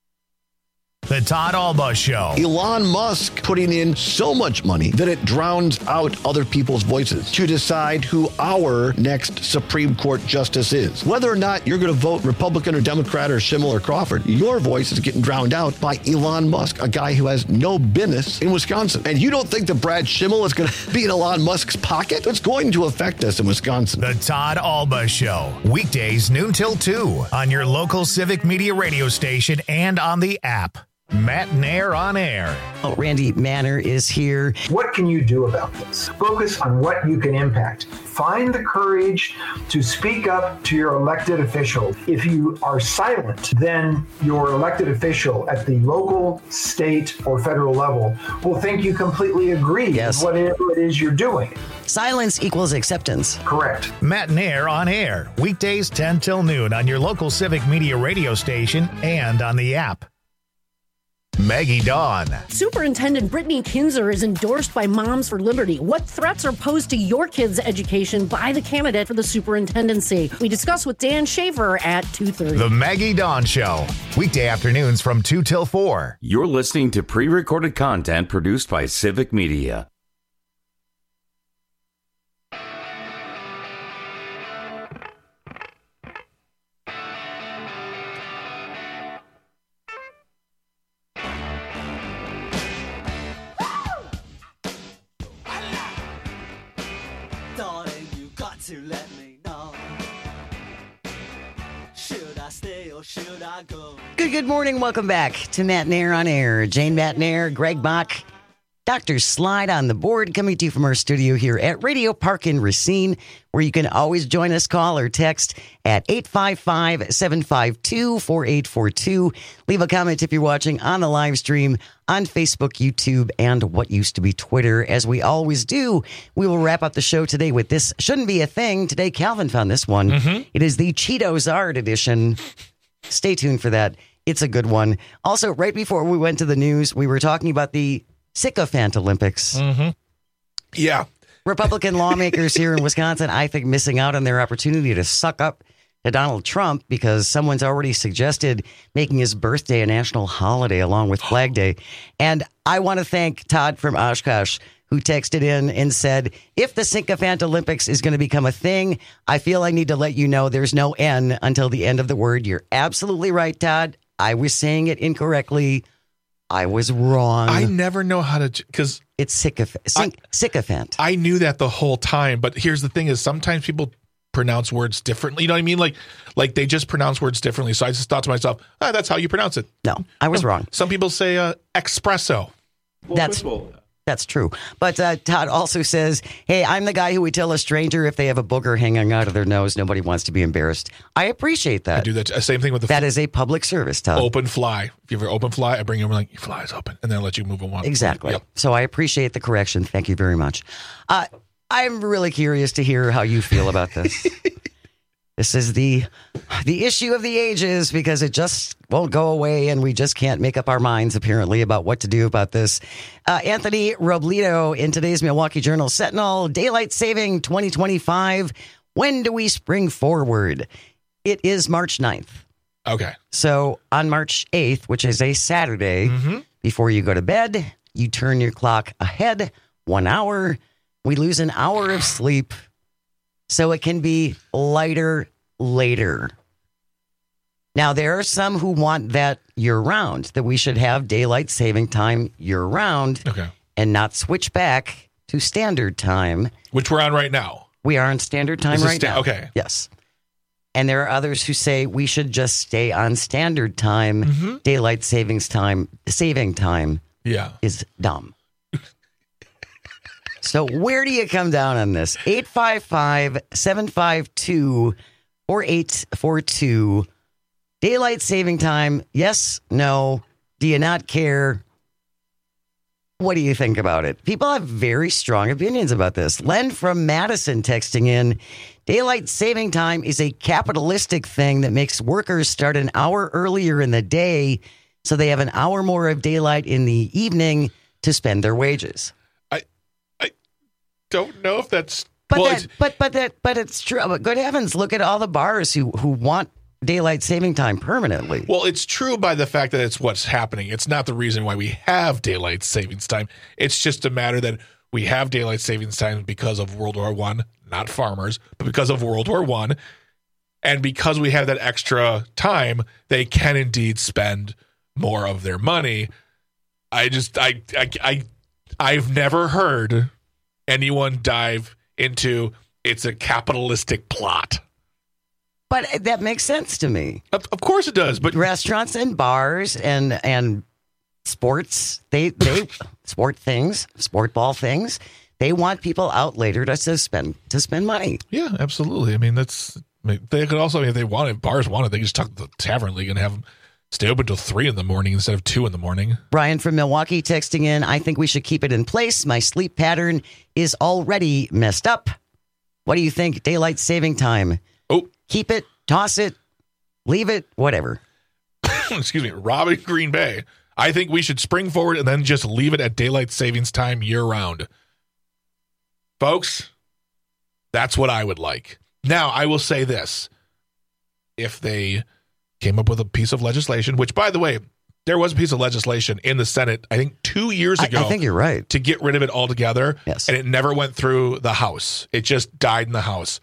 [SPEAKER 1] The Todd Alba Show.
[SPEAKER 7] Elon Musk putting in so much money that it drowns out other people's voices to decide who our next Supreme Court justice is. Whether or not you're going to vote Republican or Democrat or Schimmel or Crawford, your voice is getting drowned out by Elon Musk, a guy who has no business in Wisconsin. And you don't think that Brad Schimmel is going to be in Elon Musk's pocket? It's going to affect us in Wisconsin.
[SPEAKER 1] The Todd Alba Show. Weekdays noon till 2 on your local Civic Media radio station and on the app. Matt Nair on air.
[SPEAKER 16] Oh, Randy Manner is here.
[SPEAKER 25] What can you do about this? Focus on what you can impact. Find the courage to speak up to your elected official. If you are silent, then your elected official at the local, state, or federal level will think you completely agree with whatever it is you're doing.
[SPEAKER 16] Silence equals acceptance.
[SPEAKER 25] Correct.
[SPEAKER 1] Matt Nair on air. Weekdays 10 till noon on your local Civic Media radio station and on the app. Maggie Dawn.
[SPEAKER 20] Superintendent Brittany Kinzer is endorsed by Moms for Liberty. What threats are posed to your kids' education by the candidate for the superintendency? We discuss with Dan Shaver at 2:30.
[SPEAKER 1] The Maggie Dawn Show. Weekday afternoons from 2 till 4.
[SPEAKER 15] You're listening to pre-recorded content produced by Civic Media.
[SPEAKER 2] To let me know, should I stay or should I go?
[SPEAKER 16] Good morning. Welcome back to Matt Nair on Air. Jane Matt Nair, Greg Bach, Dr. Slide on the board, coming to you from our studio here at Radio Park in Racine, where you can always join us, call or text at 855-752-4842. Leave a comment if you're watching on the live stream on Facebook, YouTube, and what used to be Twitter. As we always do, we will wrap up the show today with This Shouldn't Be a Thing. Today, Calvin found this one. It is the Cheetos Art edition. Stay tuned for that. It's a good one. Also, right before we went to the news, we were talking about the Sycophant Olympics.
[SPEAKER 17] Yeah.
[SPEAKER 16] Republican lawmakers here in Wisconsin, I think, missing out on their opportunity to suck up to Donald Trump because someone's already suggested making his birthday a national holiday along with Flag Day. And I want to thank Todd from Oshkosh, who texted in and said, if the Sycophant Olympics is going to become a thing, I feel I need to let you know there's no N until the end of the word. You're absolutely right, Todd. I was saying it incorrectly. I was wrong.
[SPEAKER 17] I never know how to, because
[SPEAKER 16] it's sycophant.
[SPEAKER 17] I knew that the whole time, but here's the thing: is sometimes people pronounce words differently. You know what I mean? Like they just pronounce words differently. So I just thought to myself, that's how you pronounce it.
[SPEAKER 16] No, I was wrong.
[SPEAKER 17] Some people say espresso.
[SPEAKER 16] That's true. But Todd also says, hey, I'm the guy who would tell a stranger if they have a booger hanging out of their nose. Nobody wants to be embarrassed. I appreciate that.
[SPEAKER 17] I do that. Same thing with
[SPEAKER 16] that is a public service, Todd.
[SPEAKER 17] Open fly. If you ever open fly, I bring you over like, your fly is open. And then I let you move on.
[SPEAKER 16] Exactly.
[SPEAKER 17] Yep.
[SPEAKER 16] So I appreciate the correction. Thank you very much. I'm really curious to hear how you feel about this. This is the issue of the ages because it just won't go away and we just can't make up our minds, apparently, about what to do about this. Anthony Robledo in today's Milwaukee Journal Sentinel, Daylight Saving 2025. When do we spring forward? It is March 9th.
[SPEAKER 17] Okay.
[SPEAKER 16] So on March 8th, which is a Saturday, before you go to bed, you turn your clock ahead 1 hour. We lose an hour of sleep. So it can be lighter later. Now, there are some who want that year-round, that we should have daylight saving time year-round and not switch back to standard time.
[SPEAKER 17] Which we're on right now.
[SPEAKER 16] We are on standard time right now.
[SPEAKER 17] Okay.
[SPEAKER 16] Yes. And there are others who say we should just stay on standard time. Daylight saving time is dumb. So where do you come down on this? 855-752-4842. Daylight saving time, yes, no. Do you not care? What do you think about it? People have very strong opinions about this. Len from Madison texting in, daylight saving time is a capitalistic thing that makes workers start an hour earlier in the day so they have an hour more of daylight in the evening to spend their wages.
[SPEAKER 17] Don't know if that's
[SPEAKER 16] but it's true. But good heavens, look at all the bars who want daylight saving time permanently.
[SPEAKER 17] Well, it's true by the fact that it's what's happening. It's not the reason why we have daylight savings time. It's just a matter that we have daylight savings time because of World War I, not farmers, but because of World War I. And because we have that extra time, they can indeed spend more of their money. I've never heard anyone dive into it's a capitalistic plot.
[SPEAKER 16] But that makes sense to me.
[SPEAKER 17] Of course it does. But
[SPEAKER 16] restaurants and bars and sports, they sport ball things, they want people out later to spend money.
[SPEAKER 17] Yeah, absolutely. I mean, they could also, if they wanted, bars wanted, they could just talk to the Tavern League and have them stay open until 3 in the morning instead of 2 in the morning.
[SPEAKER 16] Brian from Milwaukee texting in, I think we should keep it in place. My sleep pattern is already messed up. What do you think? Daylight saving time.
[SPEAKER 17] Oh.
[SPEAKER 16] Keep it, toss it, leave it, whatever.
[SPEAKER 17] Excuse me. Rob in Green Bay. I think we should spring forward and then just leave it at daylight savings time year-round. Folks, that's what I would like. Now, I will say this. If they came up with a piece of legislation, which, by the way, there was a piece of legislation in the Senate, I think 2 years ago.
[SPEAKER 16] I think you're right.
[SPEAKER 17] To get rid of it altogether.
[SPEAKER 16] Yes.
[SPEAKER 17] And it never went through the House. It just died in the House.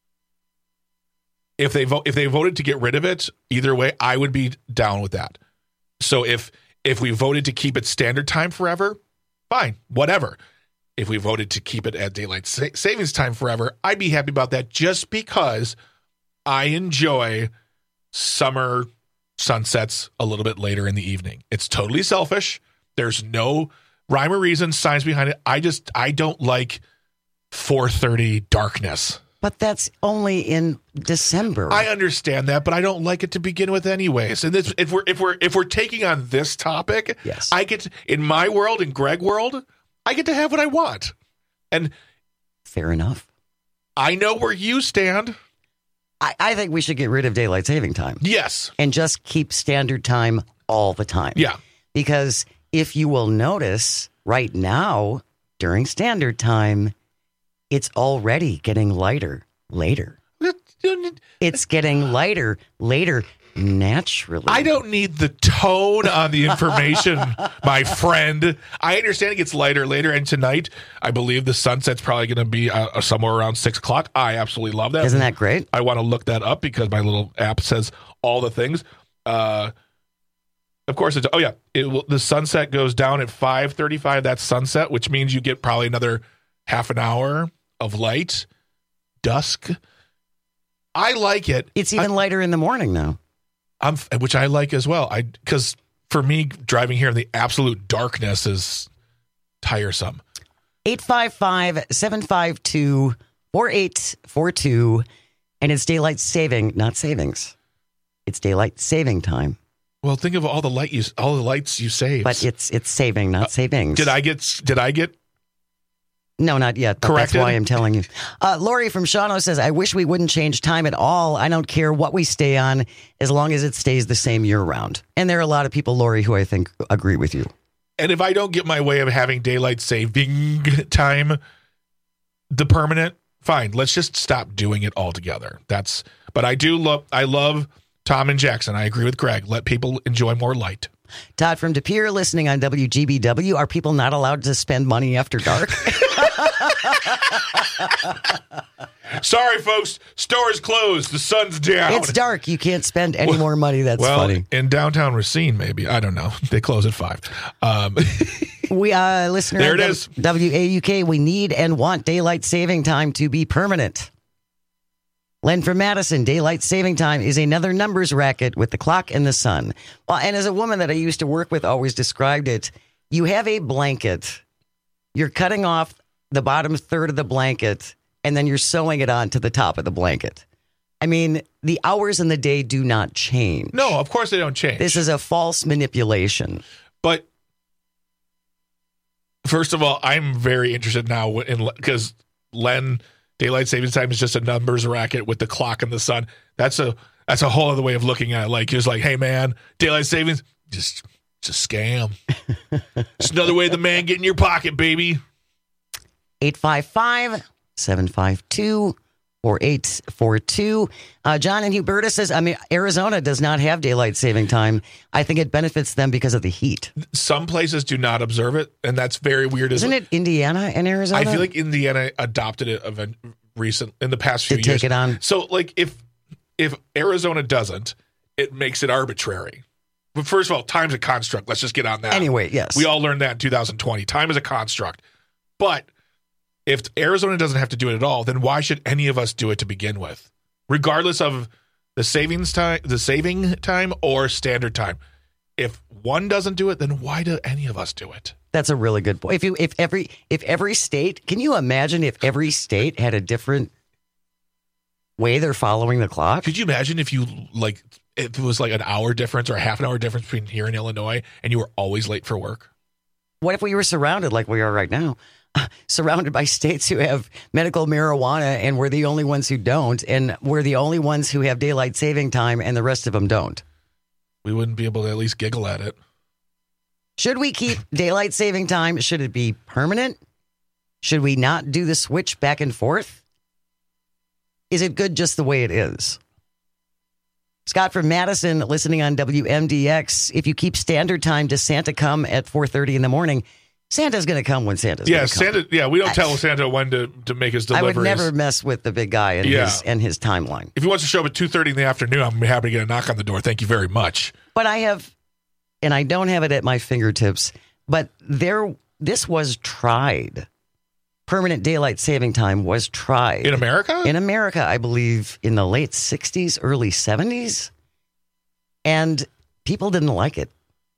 [SPEAKER 17] If they voted to get rid of it, either way, I would be down with that. So if we voted to keep it standard time forever, fine, whatever. If we voted to keep it at daylight savings time forever, I'd be happy about that just because I enjoy summer sunsets a little bit later in the evening. It's totally selfish. There's no rhyme or reason, science behind it. I don't like 4:30 darkness.
[SPEAKER 16] But that's only in December.
[SPEAKER 17] I understand that, but I don't like it to begin with anyways. And this, if we're taking on this topic,
[SPEAKER 16] yes.
[SPEAKER 17] I get to, in my world, in Greg world, I get to have what I want. And
[SPEAKER 16] fair enough.
[SPEAKER 17] I know where you stand.
[SPEAKER 16] I think we should get rid of daylight saving time.
[SPEAKER 17] Yes.
[SPEAKER 16] And just keep standard time all the time.
[SPEAKER 17] Yeah. Because
[SPEAKER 16] if you will notice, right now, during standard time, it's already getting lighter later. It's getting lighter later naturally.
[SPEAKER 17] I don't need the tone on the information, my friend. I understand it gets lighter later. And tonight, I believe the sunset's probably going to be somewhere around 6 o'clock. I absolutely love that.
[SPEAKER 16] Isn't that great?
[SPEAKER 17] I want to look that up because my little app says all the things. Of course, the sunset goes down at 5:35. That's sunset, which means you get probably another half an hour of light, dusk. I like it.
[SPEAKER 16] It's even lighter in the morning now.
[SPEAKER 17] Which I like as well. Because for me, driving here in the absolute darkness is tiresome.
[SPEAKER 16] 855-752-4842. And it's daylight saving, not savings. It's daylight saving time.
[SPEAKER 17] Well, think of all the lights you saved.
[SPEAKER 16] But it's saving, not savings.
[SPEAKER 17] Did I get?
[SPEAKER 16] No, not yet. But
[SPEAKER 17] corrected?
[SPEAKER 16] That's why I'm telling you. Lori from Shawano says, I wish we wouldn't change time at all. I don't care what we stay on as long as it stays the same year round. And there are a lot of people, Lori, who I think agree with you.
[SPEAKER 17] And if I don't get my way of having daylight saving time, the permanent, fine. Let's just stop doing it altogether. But I love Tom and Jackson. I agree with Greg. Let people enjoy more light.
[SPEAKER 16] Todd from De Pere listening on WGBW. Are people not allowed to spend money after dark?
[SPEAKER 17] Sorry, folks. Store's closed. The sun's down.
[SPEAKER 16] It's dark. You can't spend any more money. That's funny.
[SPEAKER 17] In downtown Racine, maybe. I don't know. They close at 5.
[SPEAKER 16] We listener.
[SPEAKER 17] There it is.
[SPEAKER 16] WAUK. We need and want daylight saving time to be permanent. Len from Madison, daylight saving time is another numbers racket with the clock and the sun. Well, and as a woman that I used to work with always described it, you have a blanket, you're cutting off the bottom third of the blanket, and then you're sewing it on to the top of the blanket. I mean, the hours in the day do not change.
[SPEAKER 17] No, of course they don't change.
[SPEAKER 16] This is a false manipulation.
[SPEAKER 17] But first of all, I'm very interested now because Len... Daylight savings time is just a numbers racket with the clock and the sun. That's a whole other way of looking at it. Like, it's like, hey man, daylight savings, just a scam. It's another way the man get in your pocket, baby.
[SPEAKER 16] 855-752-4842. John in Huberta says, Arizona does not have daylight saving time. I think it benefits them because of the heat.
[SPEAKER 17] Some places do not observe it, and that's very weird.
[SPEAKER 16] Isn't it Indiana and Arizona?
[SPEAKER 17] I feel like Indiana adopted it in the past few years.
[SPEAKER 16] Take it on.
[SPEAKER 17] So, like, if Arizona doesn't, it makes it arbitrary. But first of all, time's a construct. Let's just get on that.
[SPEAKER 16] Anyway, yes.
[SPEAKER 17] We all learned that in 2020. Time is a construct. But if Arizona doesn't have to do it at all, then why should any of us do it to begin with? Regardless of the saving time or standard time. If one doesn't do it, then why do any of us do it?
[SPEAKER 16] That's a really good point. If every state, can you imagine if every state had a different way they're following the clock?
[SPEAKER 17] Could you imagine if it was like an hour difference or a half an hour difference between here and Illinois and you were always late for work?
[SPEAKER 16] What if we were surrounded like we are right now? Surrounded by states who have medical marijuana and we're the only ones who don't, and we're the only ones who have daylight saving time and the rest of them don't.
[SPEAKER 17] We wouldn't be able to at least giggle at it.
[SPEAKER 16] Should we keep daylight saving time? Should it be permanent? Should we not do the switch back and forth? Is it good just the way it is? Scott from Madison, listening on WMDX. If you keep standard time, does Santa come at 4:30 in the morning? Santa's going to come when Santa's going to come.
[SPEAKER 17] Santa. Yeah, we don't tell Santa when to make his deliveries.
[SPEAKER 16] I would never mess with the big guy and his timeline.
[SPEAKER 17] If he wants to show up at 2:30 in the afternoon, I'm happy to get a knock on the door. Thank you very much.
[SPEAKER 16] But I have, and I don't have it at my fingertips, but this was tried. Permanent daylight saving time was tried.
[SPEAKER 17] In America?
[SPEAKER 16] In America, I believe in the late 60s, early 70s. And people didn't like it.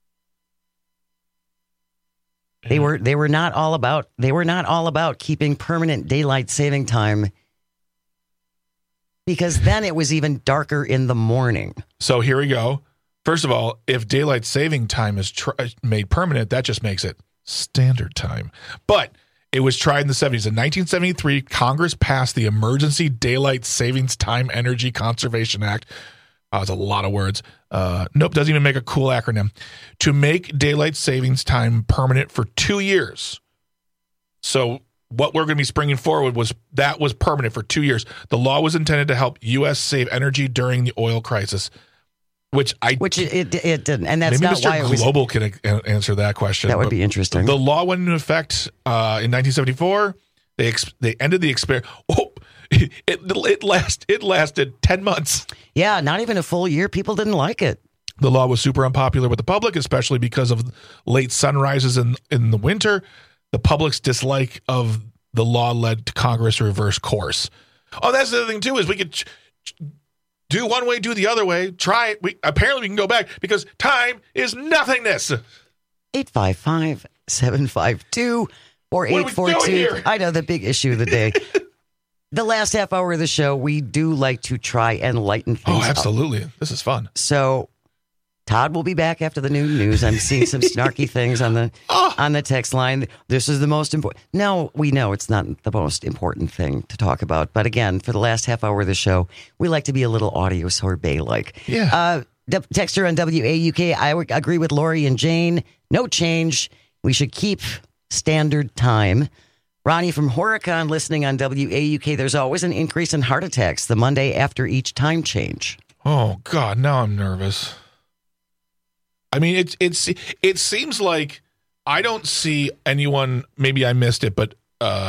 [SPEAKER 16] They were not all about keeping permanent daylight saving time, because then it was even darker in the morning.
[SPEAKER 17] So here we go. First of all, if daylight saving time is made permanent, that just makes it standard time. But it was tried in the 70s. In 1973, Congress passed the Emergency Daylight Savings Time Energy Conservation Act. That's a lot of words. Nope, doesn't even make a cool acronym. To make daylight savings time permanent for 2 years. So what we're going to be springing forward was permanent for 2 years. The law was intended to help U.S. save energy during the oil crisis, which it
[SPEAKER 16] didn't, and that's
[SPEAKER 17] maybe
[SPEAKER 16] not
[SPEAKER 17] Mr.
[SPEAKER 16] why it was.
[SPEAKER 17] Global can answer that question.
[SPEAKER 16] That would be interesting.
[SPEAKER 17] The law went into effect in 1974. They ended the experiment. Oh, it lasted 10 months.
[SPEAKER 16] Yeah, not even a full year. People didn't like it.
[SPEAKER 17] The law was super unpopular with the public, especially because of late sunrises in the winter. The public's dislike of the law led to Congress to reverse course. Oh, that's the other thing, too, is we could do one way, do the other way. Try it. Apparently, we can go back because time is nothingness.
[SPEAKER 16] 855-752-4842. I know, the big issue of the day. The last half hour of the show, we do like to try and lighten things up.
[SPEAKER 17] Oh, absolutely. This is fun.
[SPEAKER 16] So Todd will be back after the noon news. I'm seeing some snarky things on the text line. This is the most important. No, we know it's not the most important thing to talk about. But again, for the last half hour of the show, we like to be a little audio sorbet-like.
[SPEAKER 17] Yeah.
[SPEAKER 16] Texter on WAUK, I would agree with Lori and Jane. No change. We should keep standard time. Ronnie from Horicon, listening on WAUK, there's always an increase in heart attacks the Monday after each time change.
[SPEAKER 17] Oh, God, now I'm nervous. I mean, it seems like I don't see anyone, maybe I missed it, but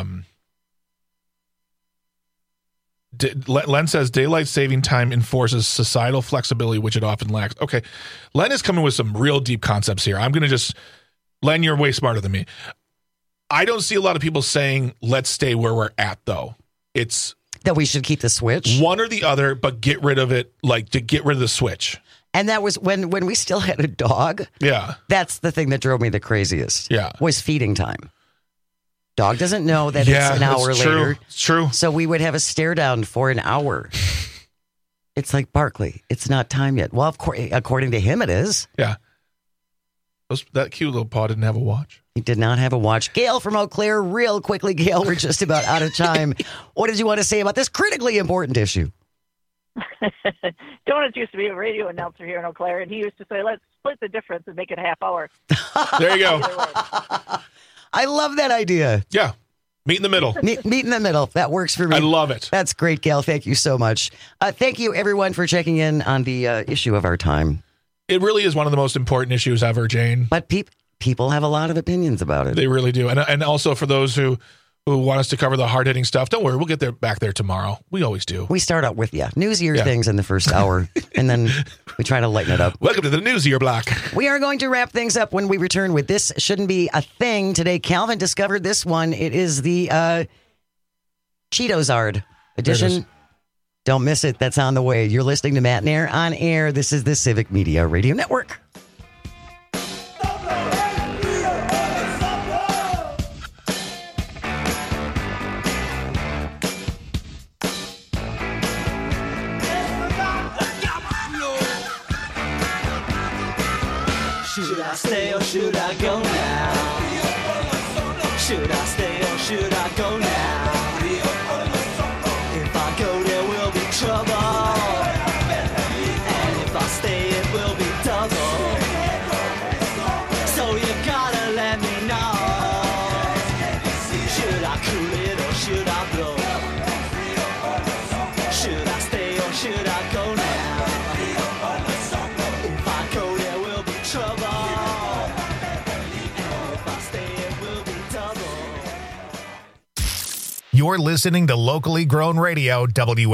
[SPEAKER 17] Len says daylight saving time enforces societal flexibility, which it often lacks. Okay, Len is coming with some real deep concepts here. I'm going to Len, you're way smarter than me. I don't see a lot of people saying, let's stay where we're at, though. It's
[SPEAKER 16] that we should keep the switch.
[SPEAKER 17] One or the other, but get rid of it, like to get rid of the switch.
[SPEAKER 16] And that was when we still had a dog.
[SPEAKER 17] Yeah.
[SPEAKER 16] That's the thing that drove me the craziest.
[SPEAKER 17] Yeah.
[SPEAKER 16] Was feeding time. Dog doesn't know that it's an hour later.
[SPEAKER 17] It's true.
[SPEAKER 16] So we would have a stare down for an hour. It's like, Barkley, it's not time yet. Well, of course, according to him, it is.
[SPEAKER 17] Yeah. That cute little paw didn't have a watch.
[SPEAKER 16] He did not have a watch. Gail from Eau Claire, real quickly, Gail, we're just about out of time. What did you want to say about this critically important issue?
[SPEAKER 8] Donuts used to be a radio announcer here in Eau Claire, and he used to say, let's split the difference and make it a half hour.
[SPEAKER 17] There you go.
[SPEAKER 16] I love that idea.
[SPEAKER 17] Yeah. Meet in the middle.
[SPEAKER 16] Meet in the middle. That works for me.
[SPEAKER 17] I love it.
[SPEAKER 16] That's great, Gail. Thank you so much. Thank you, everyone, for checking in on the issue of our time.
[SPEAKER 17] It really is one of the most important issues ever, Jane.
[SPEAKER 16] But people have a lot of opinions about it.
[SPEAKER 17] They really do. And also for those who want us to cover the hard-hitting stuff, don't worry. We'll get back there tomorrow. We always do.
[SPEAKER 16] We start out with, newsier things in the first hour, and then we try to lighten it up.
[SPEAKER 17] Welcome to the Newsier Block.
[SPEAKER 16] We are going to wrap things up when we return with This Shouldn't Be a Thing. Today, Calvin discovered this one. It is the Cheetozard edition. Don't miss it. That's on the way. You're listening to Matt and Air on air. This is the Civic Media Radio Network.
[SPEAKER 2] Should I stay or should I go now? Should I stay or should I go now? If I go there will be trouble, and if I stay it will be double. So you
[SPEAKER 1] You're listening to locally grown radio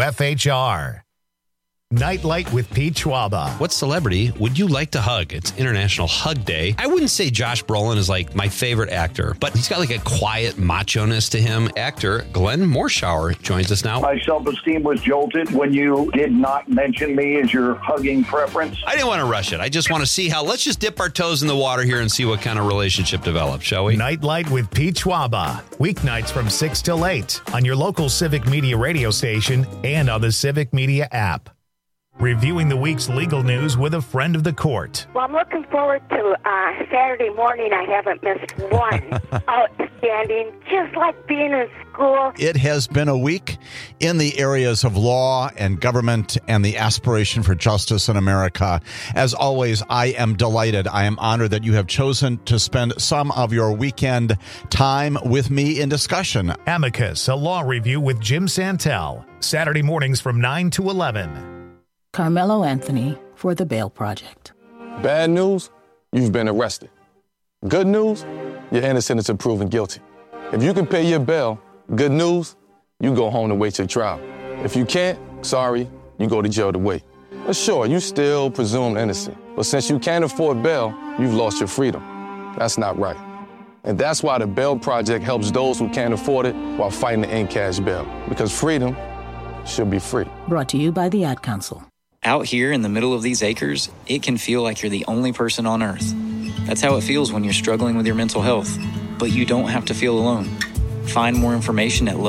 [SPEAKER 1] WFHR. Nightlight with Pete Schwaba.
[SPEAKER 12] What celebrity would you like to hug? It's International Hug Day. I wouldn't say Josh Brolin is like my favorite actor, but he's got like a quiet macho-ness to him. Actor Glenn Morshower joins us now.
[SPEAKER 14] My self-esteem was jolted when you did not mention me as your hugging preference.
[SPEAKER 12] I didn't want to rush it. I just want to see how, let's just dip our toes in the water here and see what kind of relationship develops, shall we?
[SPEAKER 1] Nightlight with Pete Schwaba. Weeknights from 6 till 8 on your local Civic Media radio station and on the Civic Media app. Reviewing the week's legal news with a friend of the court.
[SPEAKER 18] Well, I'm looking forward to Saturday morning. I haven't missed one. Outstanding, just like being in school.
[SPEAKER 19] It has been a week in the areas of law and government and the aspiration for justice in America. As always, I am delighted. I am honored that you have chosen to spend some of your weekend time with me in discussion.
[SPEAKER 1] Amicus, a law review with Jim Santel. Saturday mornings from 9 to 11.
[SPEAKER 21] Carmelo Anthony for the Bail Project.
[SPEAKER 22] Bad news, you've been arrested. Good news, you're innocent until proven guilty. If you can pay your bail, good news, you go home to wait your trial. If you can't, sorry, you go to jail to wait. But sure, you still presumed innocent. But since you can't afford bail, you've lost your freedom. That's not right. And that's why the Bail Project helps those who can't afford it while fighting to end cash bail. Because freedom should be free.
[SPEAKER 21] Brought to you by the Ad Council.
[SPEAKER 26] Out here in the middle of these acres, it can feel like you're the only person on Earth. That's how it feels when you're struggling with your mental health. But you don't have to feel alone. Find more information at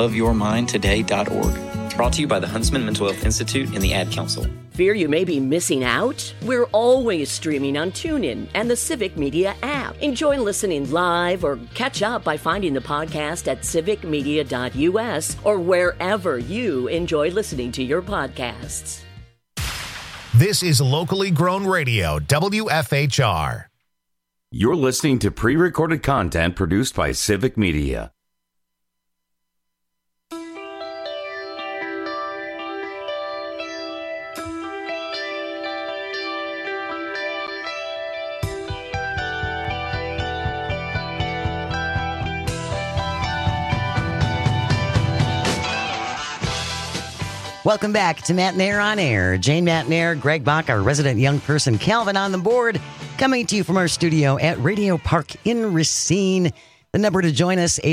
[SPEAKER 26] loveyourmindtoday.org. Brought to you by the Huntsman Mental Health Institute and the Ad Council.
[SPEAKER 24] Fear you may be missing out? We're always streaming on TuneIn and the Civic Media app. Enjoy listening live or catch up by finding the podcast at civicmedia.us or wherever you enjoy listening to your podcasts.
[SPEAKER 1] This is locally grown radio, WFHR.
[SPEAKER 15] You're listening to pre-recorded content produced by Civic Media.
[SPEAKER 16] Welcome back to Matt Nair on Air. Jane Matt Nair, Greg Bach, our resident young person, Calvin on the board, coming to you from our studio at Radio Park in Racine. The number to join us,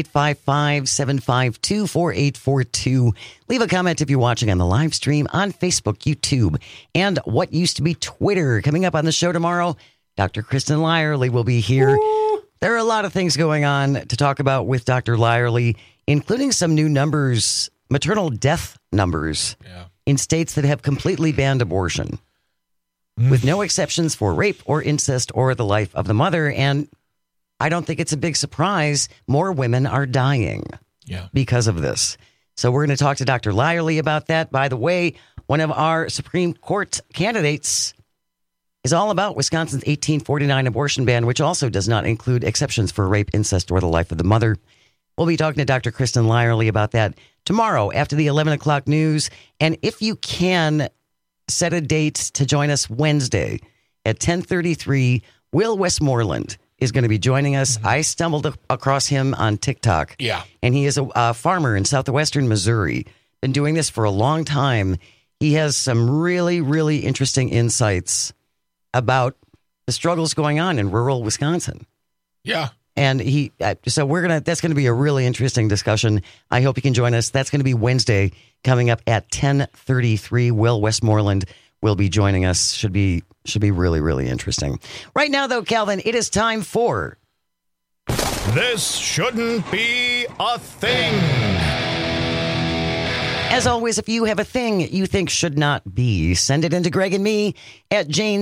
[SPEAKER 16] 855-752-4842. Leave a comment if you're watching on the live stream on Facebook, YouTube, and what used to be Twitter. Coming up on the show tomorrow, Dr. Kristen Lyerly will be here. Woo! There are a lot of things going on to talk about with Dr. Lyerly, including some new numbers, maternal death numbers in states that have completely banned abortion, with no exceptions for rape or incest or the life of the mother. And I don't think it's a big surprise. More women are dying because of this. So we're going to talk to Dr. Lyerly about that. By the way, one of our Supreme Court candidates is all about Wisconsin's 1849 abortion ban, which also does not include exceptions for rape, incest, or the life of the mother. We'll be talking to Dr. Kristen Lyerly about that tomorrow after the 11 o'clock news. And if you can, set a date to join us Wednesday at 10:33. Will Westmoreland is going to be joining us. I stumbled across him on TikTok.
[SPEAKER 17] Yeah.
[SPEAKER 16] And he is a farmer in southwestern Missouri. Been doing this for a long time. He has some really, really interesting insights about the struggles going on in rural Wisconsin.
[SPEAKER 17] Yeah.
[SPEAKER 16] And that's going to be a really interesting discussion. I hope you can join us. That's going to be Wednesday coming up at 10:33. Will Westmoreland will be joining us. Should be really, really interesting. Right now, though, Calvin, it is time for
[SPEAKER 1] This Shouldn't Be a Thing.
[SPEAKER 16] As always, if you have a thing you think should not be, send it into Greg and me at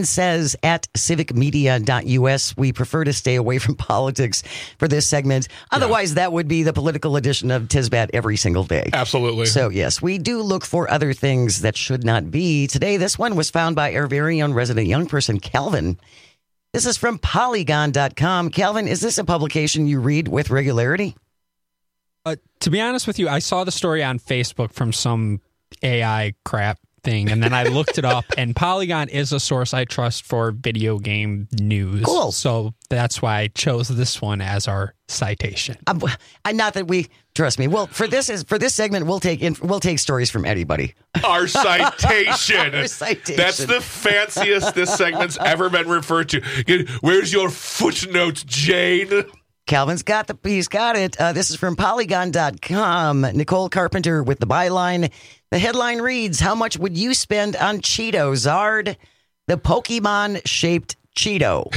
[SPEAKER 16] janesays@civicmedia.us. We prefer to stay away from politics for this segment. Otherwise, that would be the political edition of Tisbat every single day.
[SPEAKER 17] Absolutely.
[SPEAKER 16] So, yes, we do look for other things that should not be. Today, this one was found by our very own resident young person, Calvin. This is from Polygon.com. Calvin, is this a publication you read with regularity?
[SPEAKER 27] To be honest with you, I saw the story on Facebook from some AI crap
[SPEAKER 3] thing, and then I looked it up, and Polygon is a source I trust for video game news.
[SPEAKER 16] Cool.
[SPEAKER 3] So that's why I chose this one as our citation.
[SPEAKER 16] Not that we trust me. Well, for this segment, we'll take stories from anybody.
[SPEAKER 17] Our citation.
[SPEAKER 16] Our citation.
[SPEAKER 17] That's the fanciest this segment's ever been referred to. Where's your footnote, Jane?
[SPEAKER 16] Calvin's got he's got it. This is from Polygon.com. Nicole Carpenter with the byline. The headline reads, "How much would you spend on Cheeto-Zard, the Pokemon-shaped Cheeto?"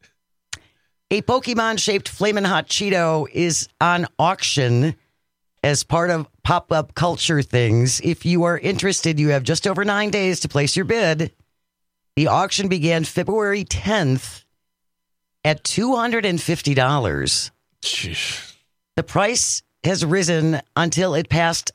[SPEAKER 16] A Pokemon-shaped Flamin' Hot Cheeto is on auction as part of pop-up culture things. If you are interested, you have just over 9 days to place your bid. The auction began February 10th. At $250.
[SPEAKER 17] Jeez.
[SPEAKER 16] The price has risen until it passed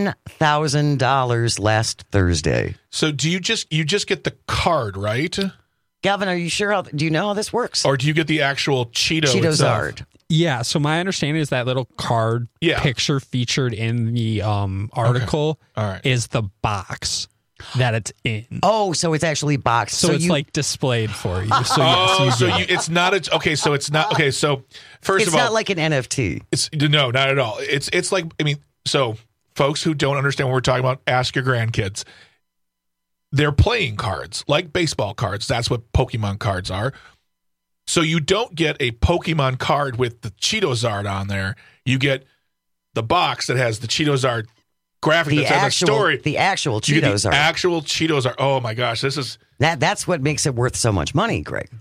[SPEAKER 16] $1,000 last Thursday.
[SPEAKER 17] So do you just get the card, right?
[SPEAKER 16] Galvin, are you sure? Do you know how this works?
[SPEAKER 17] Or do you get the actual
[SPEAKER 16] Cheeto-Zard?
[SPEAKER 3] Yeah, so my understanding is that little card picture featured in the article is the box that it's in.
[SPEAKER 16] Oh, so it's actually boxed.
[SPEAKER 3] So it's like displayed for you. So
[SPEAKER 17] it's not so first
[SPEAKER 16] it's
[SPEAKER 17] of all,
[SPEAKER 16] it's not like an NFT.
[SPEAKER 17] No, not at all. It's like, so folks who don't understand what we're talking about, ask your grandkids. They're playing cards, like baseball cards. That's what Pokemon cards are. So you don't get a Pokemon card with the Cheeto-Zard on there. You get the box that has the Cheeto-Zard graphic that's in the story.
[SPEAKER 16] The actual Cheeto-Zard.
[SPEAKER 17] The actual Cheeto-Zard. Oh my gosh, this is
[SPEAKER 16] that's what makes it worth so much money, Greg.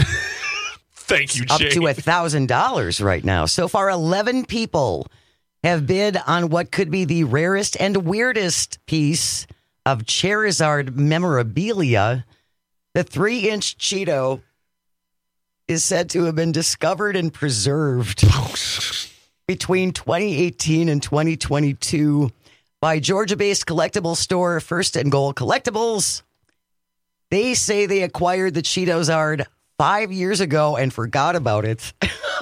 [SPEAKER 17] Thank you,
[SPEAKER 16] Up
[SPEAKER 17] Jane.
[SPEAKER 16] to $1,000 right now. So far, 11 people have bid on what could be the rarest and weirdest piece of Charizard memorabilia. The 3-inch Cheeto is said to have been discovered and preserved between 2018 and 2022 by Georgia-based collectible store First and Goal Collectibles. They say they acquired the Cheeto-Zard 5 years ago and forgot about it.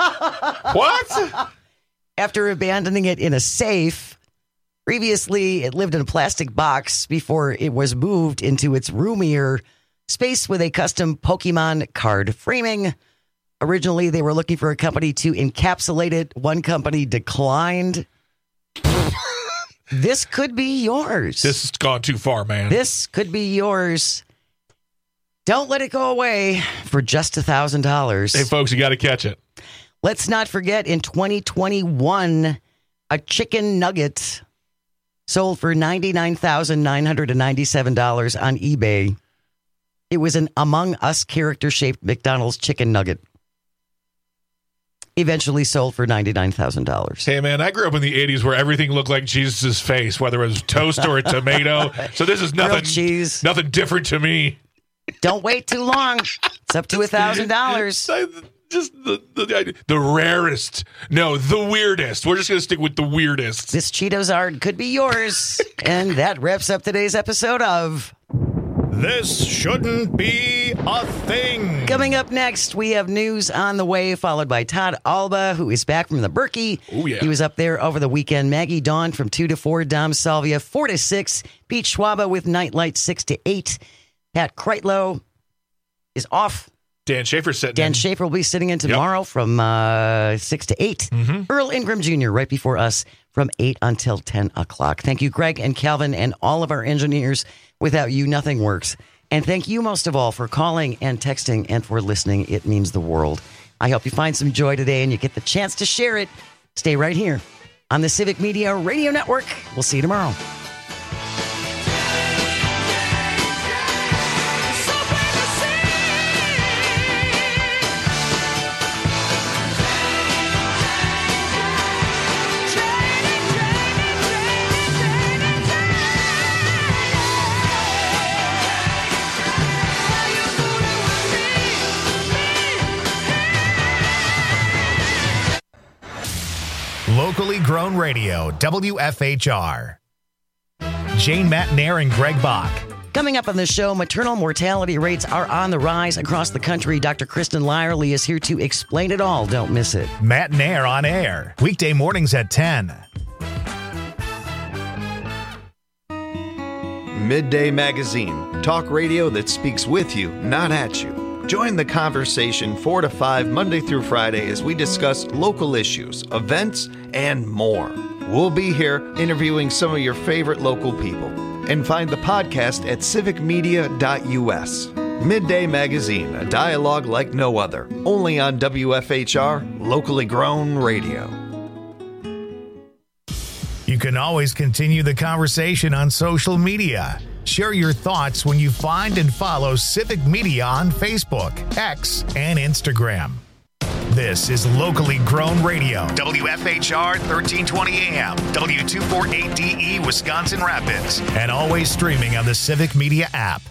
[SPEAKER 17] What?
[SPEAKER 16] After abandoning it in a safe. Previously, it lived in a plastic box before it was moved into its roomier space with a custom Pokemon card framing. Originally, they were looking for a company to encapsulate it. One company declined. This could be yours.
[SPEAKER 17] This has gone too far, man.
[SPEAKER 16] This could be yours. Don't let it go away for just $1,000.
[SPEAKER 17] Hey, folks, you got to catch it.
[SPEAKER 16] Let's not forget, in 2021, a chicken nugget sold for $99,997 on eBay. It was an Among Us character-shaped McDonald's chicken nugget. Eventually sold for $99,000.
[SPEAKER 17] Hey, man, I grew up in the 80s where everything looked like Jesus' face, whether it was toast or a tomato. So this is nothing different to me.
[SPEAKER 16] Don't wait too long. It's up to $1,000.
[SPEAKER 17] Just the rarest. No, the weirdest. We're just going to stick with the weirdest.
[SPEAKER 16] This Cheeto-Zard could be yours. And that wraps up today's episode of
[SPEAKER 1] This Shouldn't Be a Thing.
[SPEAKER 16] Coming up next, we have news on the way, followed by Todd Alba, who is back from the Berkey.
[SPEAKER 17] Oh, yeah.
[SPEAKER 16] He was up there over the weekend. Maggie Dawn from 2 to 4, Dom Salvia 4 to 6, Pete Schwaba with Nightlight 6 to 8. Pat Kreitlow is off.
[SPEAKER 17] Dan Schaefer sitting
[SPEAKER 16] Dan
[SPEAKER 17] in.
[SPEAKER 16] Schaefer will be sitting in tomorrow from 6 to 8.
[SPEAKER 17] Mm-hmm.
[SPEAKER 16] Earl Ingram Jr. right before us from 8 until 10 o'clock. Thank you, Greg and Calvin and all of our engineers. Without you, nothing works. And thank you most of all for calling and texting and for listening. It means the world. I hope you find some joy today and you get the chance to share it. Stay right here on the Civic Media Radio Network. We'll see you tomorrow.
[SPEAKER 1] Locally grown radio, WFHR. Jane Matnair and Greg Bach.
[SPEAKER 16] Coming up on the show, maternal mortality rates are on the rise across the country. Dr. Kristen Lyerly is here to explain it all. Don't miss it.
[SPEAKER 1] Matnair on air, weekday mornings at 10.
[SPEAKER 4] Midday Magazine, talk radio that speaks with you, not at you. Join the conversation 4 to 5 Monday through Friday as we discuss local issues, events, and more. We'll be here interviewing some of your favorite local people. And find the podcast at civicmedia.us. Midday Magazine, a dialogue like no other. Only on WFHR, locally grown radio.
[SPEAKER 1] You can always continue the conversation on social media. Share your thoughts when you find and follow Civic Media on Facebook, X, and Instagram. This is locally grown radio. WFHR 1320 AM, W248DE, Wisconsin Rapids, and always streaming on the Civic Media app.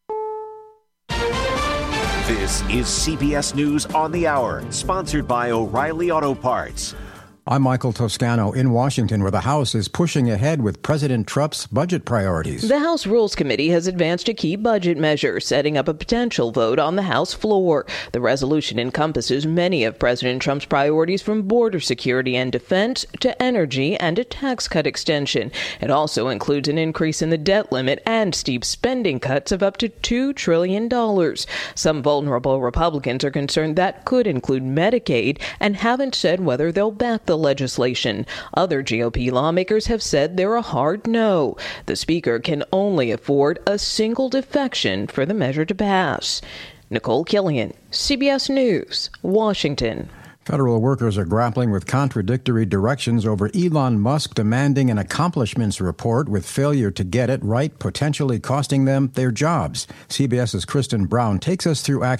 [SPEAKER 5] This is CBS News on the Hour, sponsored by O'Reilly Auto Parts.
[SPEAKER 6] I'm Michael Toscano in Washington, where the House is pushing ahead with President Trump's budget priorities.
[SPEAKER 10] The House Rules Committee has advanced a key budget measure, setting up a potential vote on the House floor. The resolution encompasses many of President Trump's priorities, from border security and defense to energy and a tax cut extension. It also includes an increase in the debt limit and steep spending cuts of up to $2 trillion. Some vulnerable Republicans are concerned that could include Medicaid and haven't said whether they'll back the legislation. Other GOP lawmakers have said they're a hard no. The Speaker can only afford a single defection for the measure to pass. Nicole Killian, CBS News, Washington.
[SPEAKER 6] Federal workers are grappling with contradictory directions over Elon Musk demanding an accomplishments report, with failure to get it right potentially costing them their jobs. CBS's Kristen Brown takes us through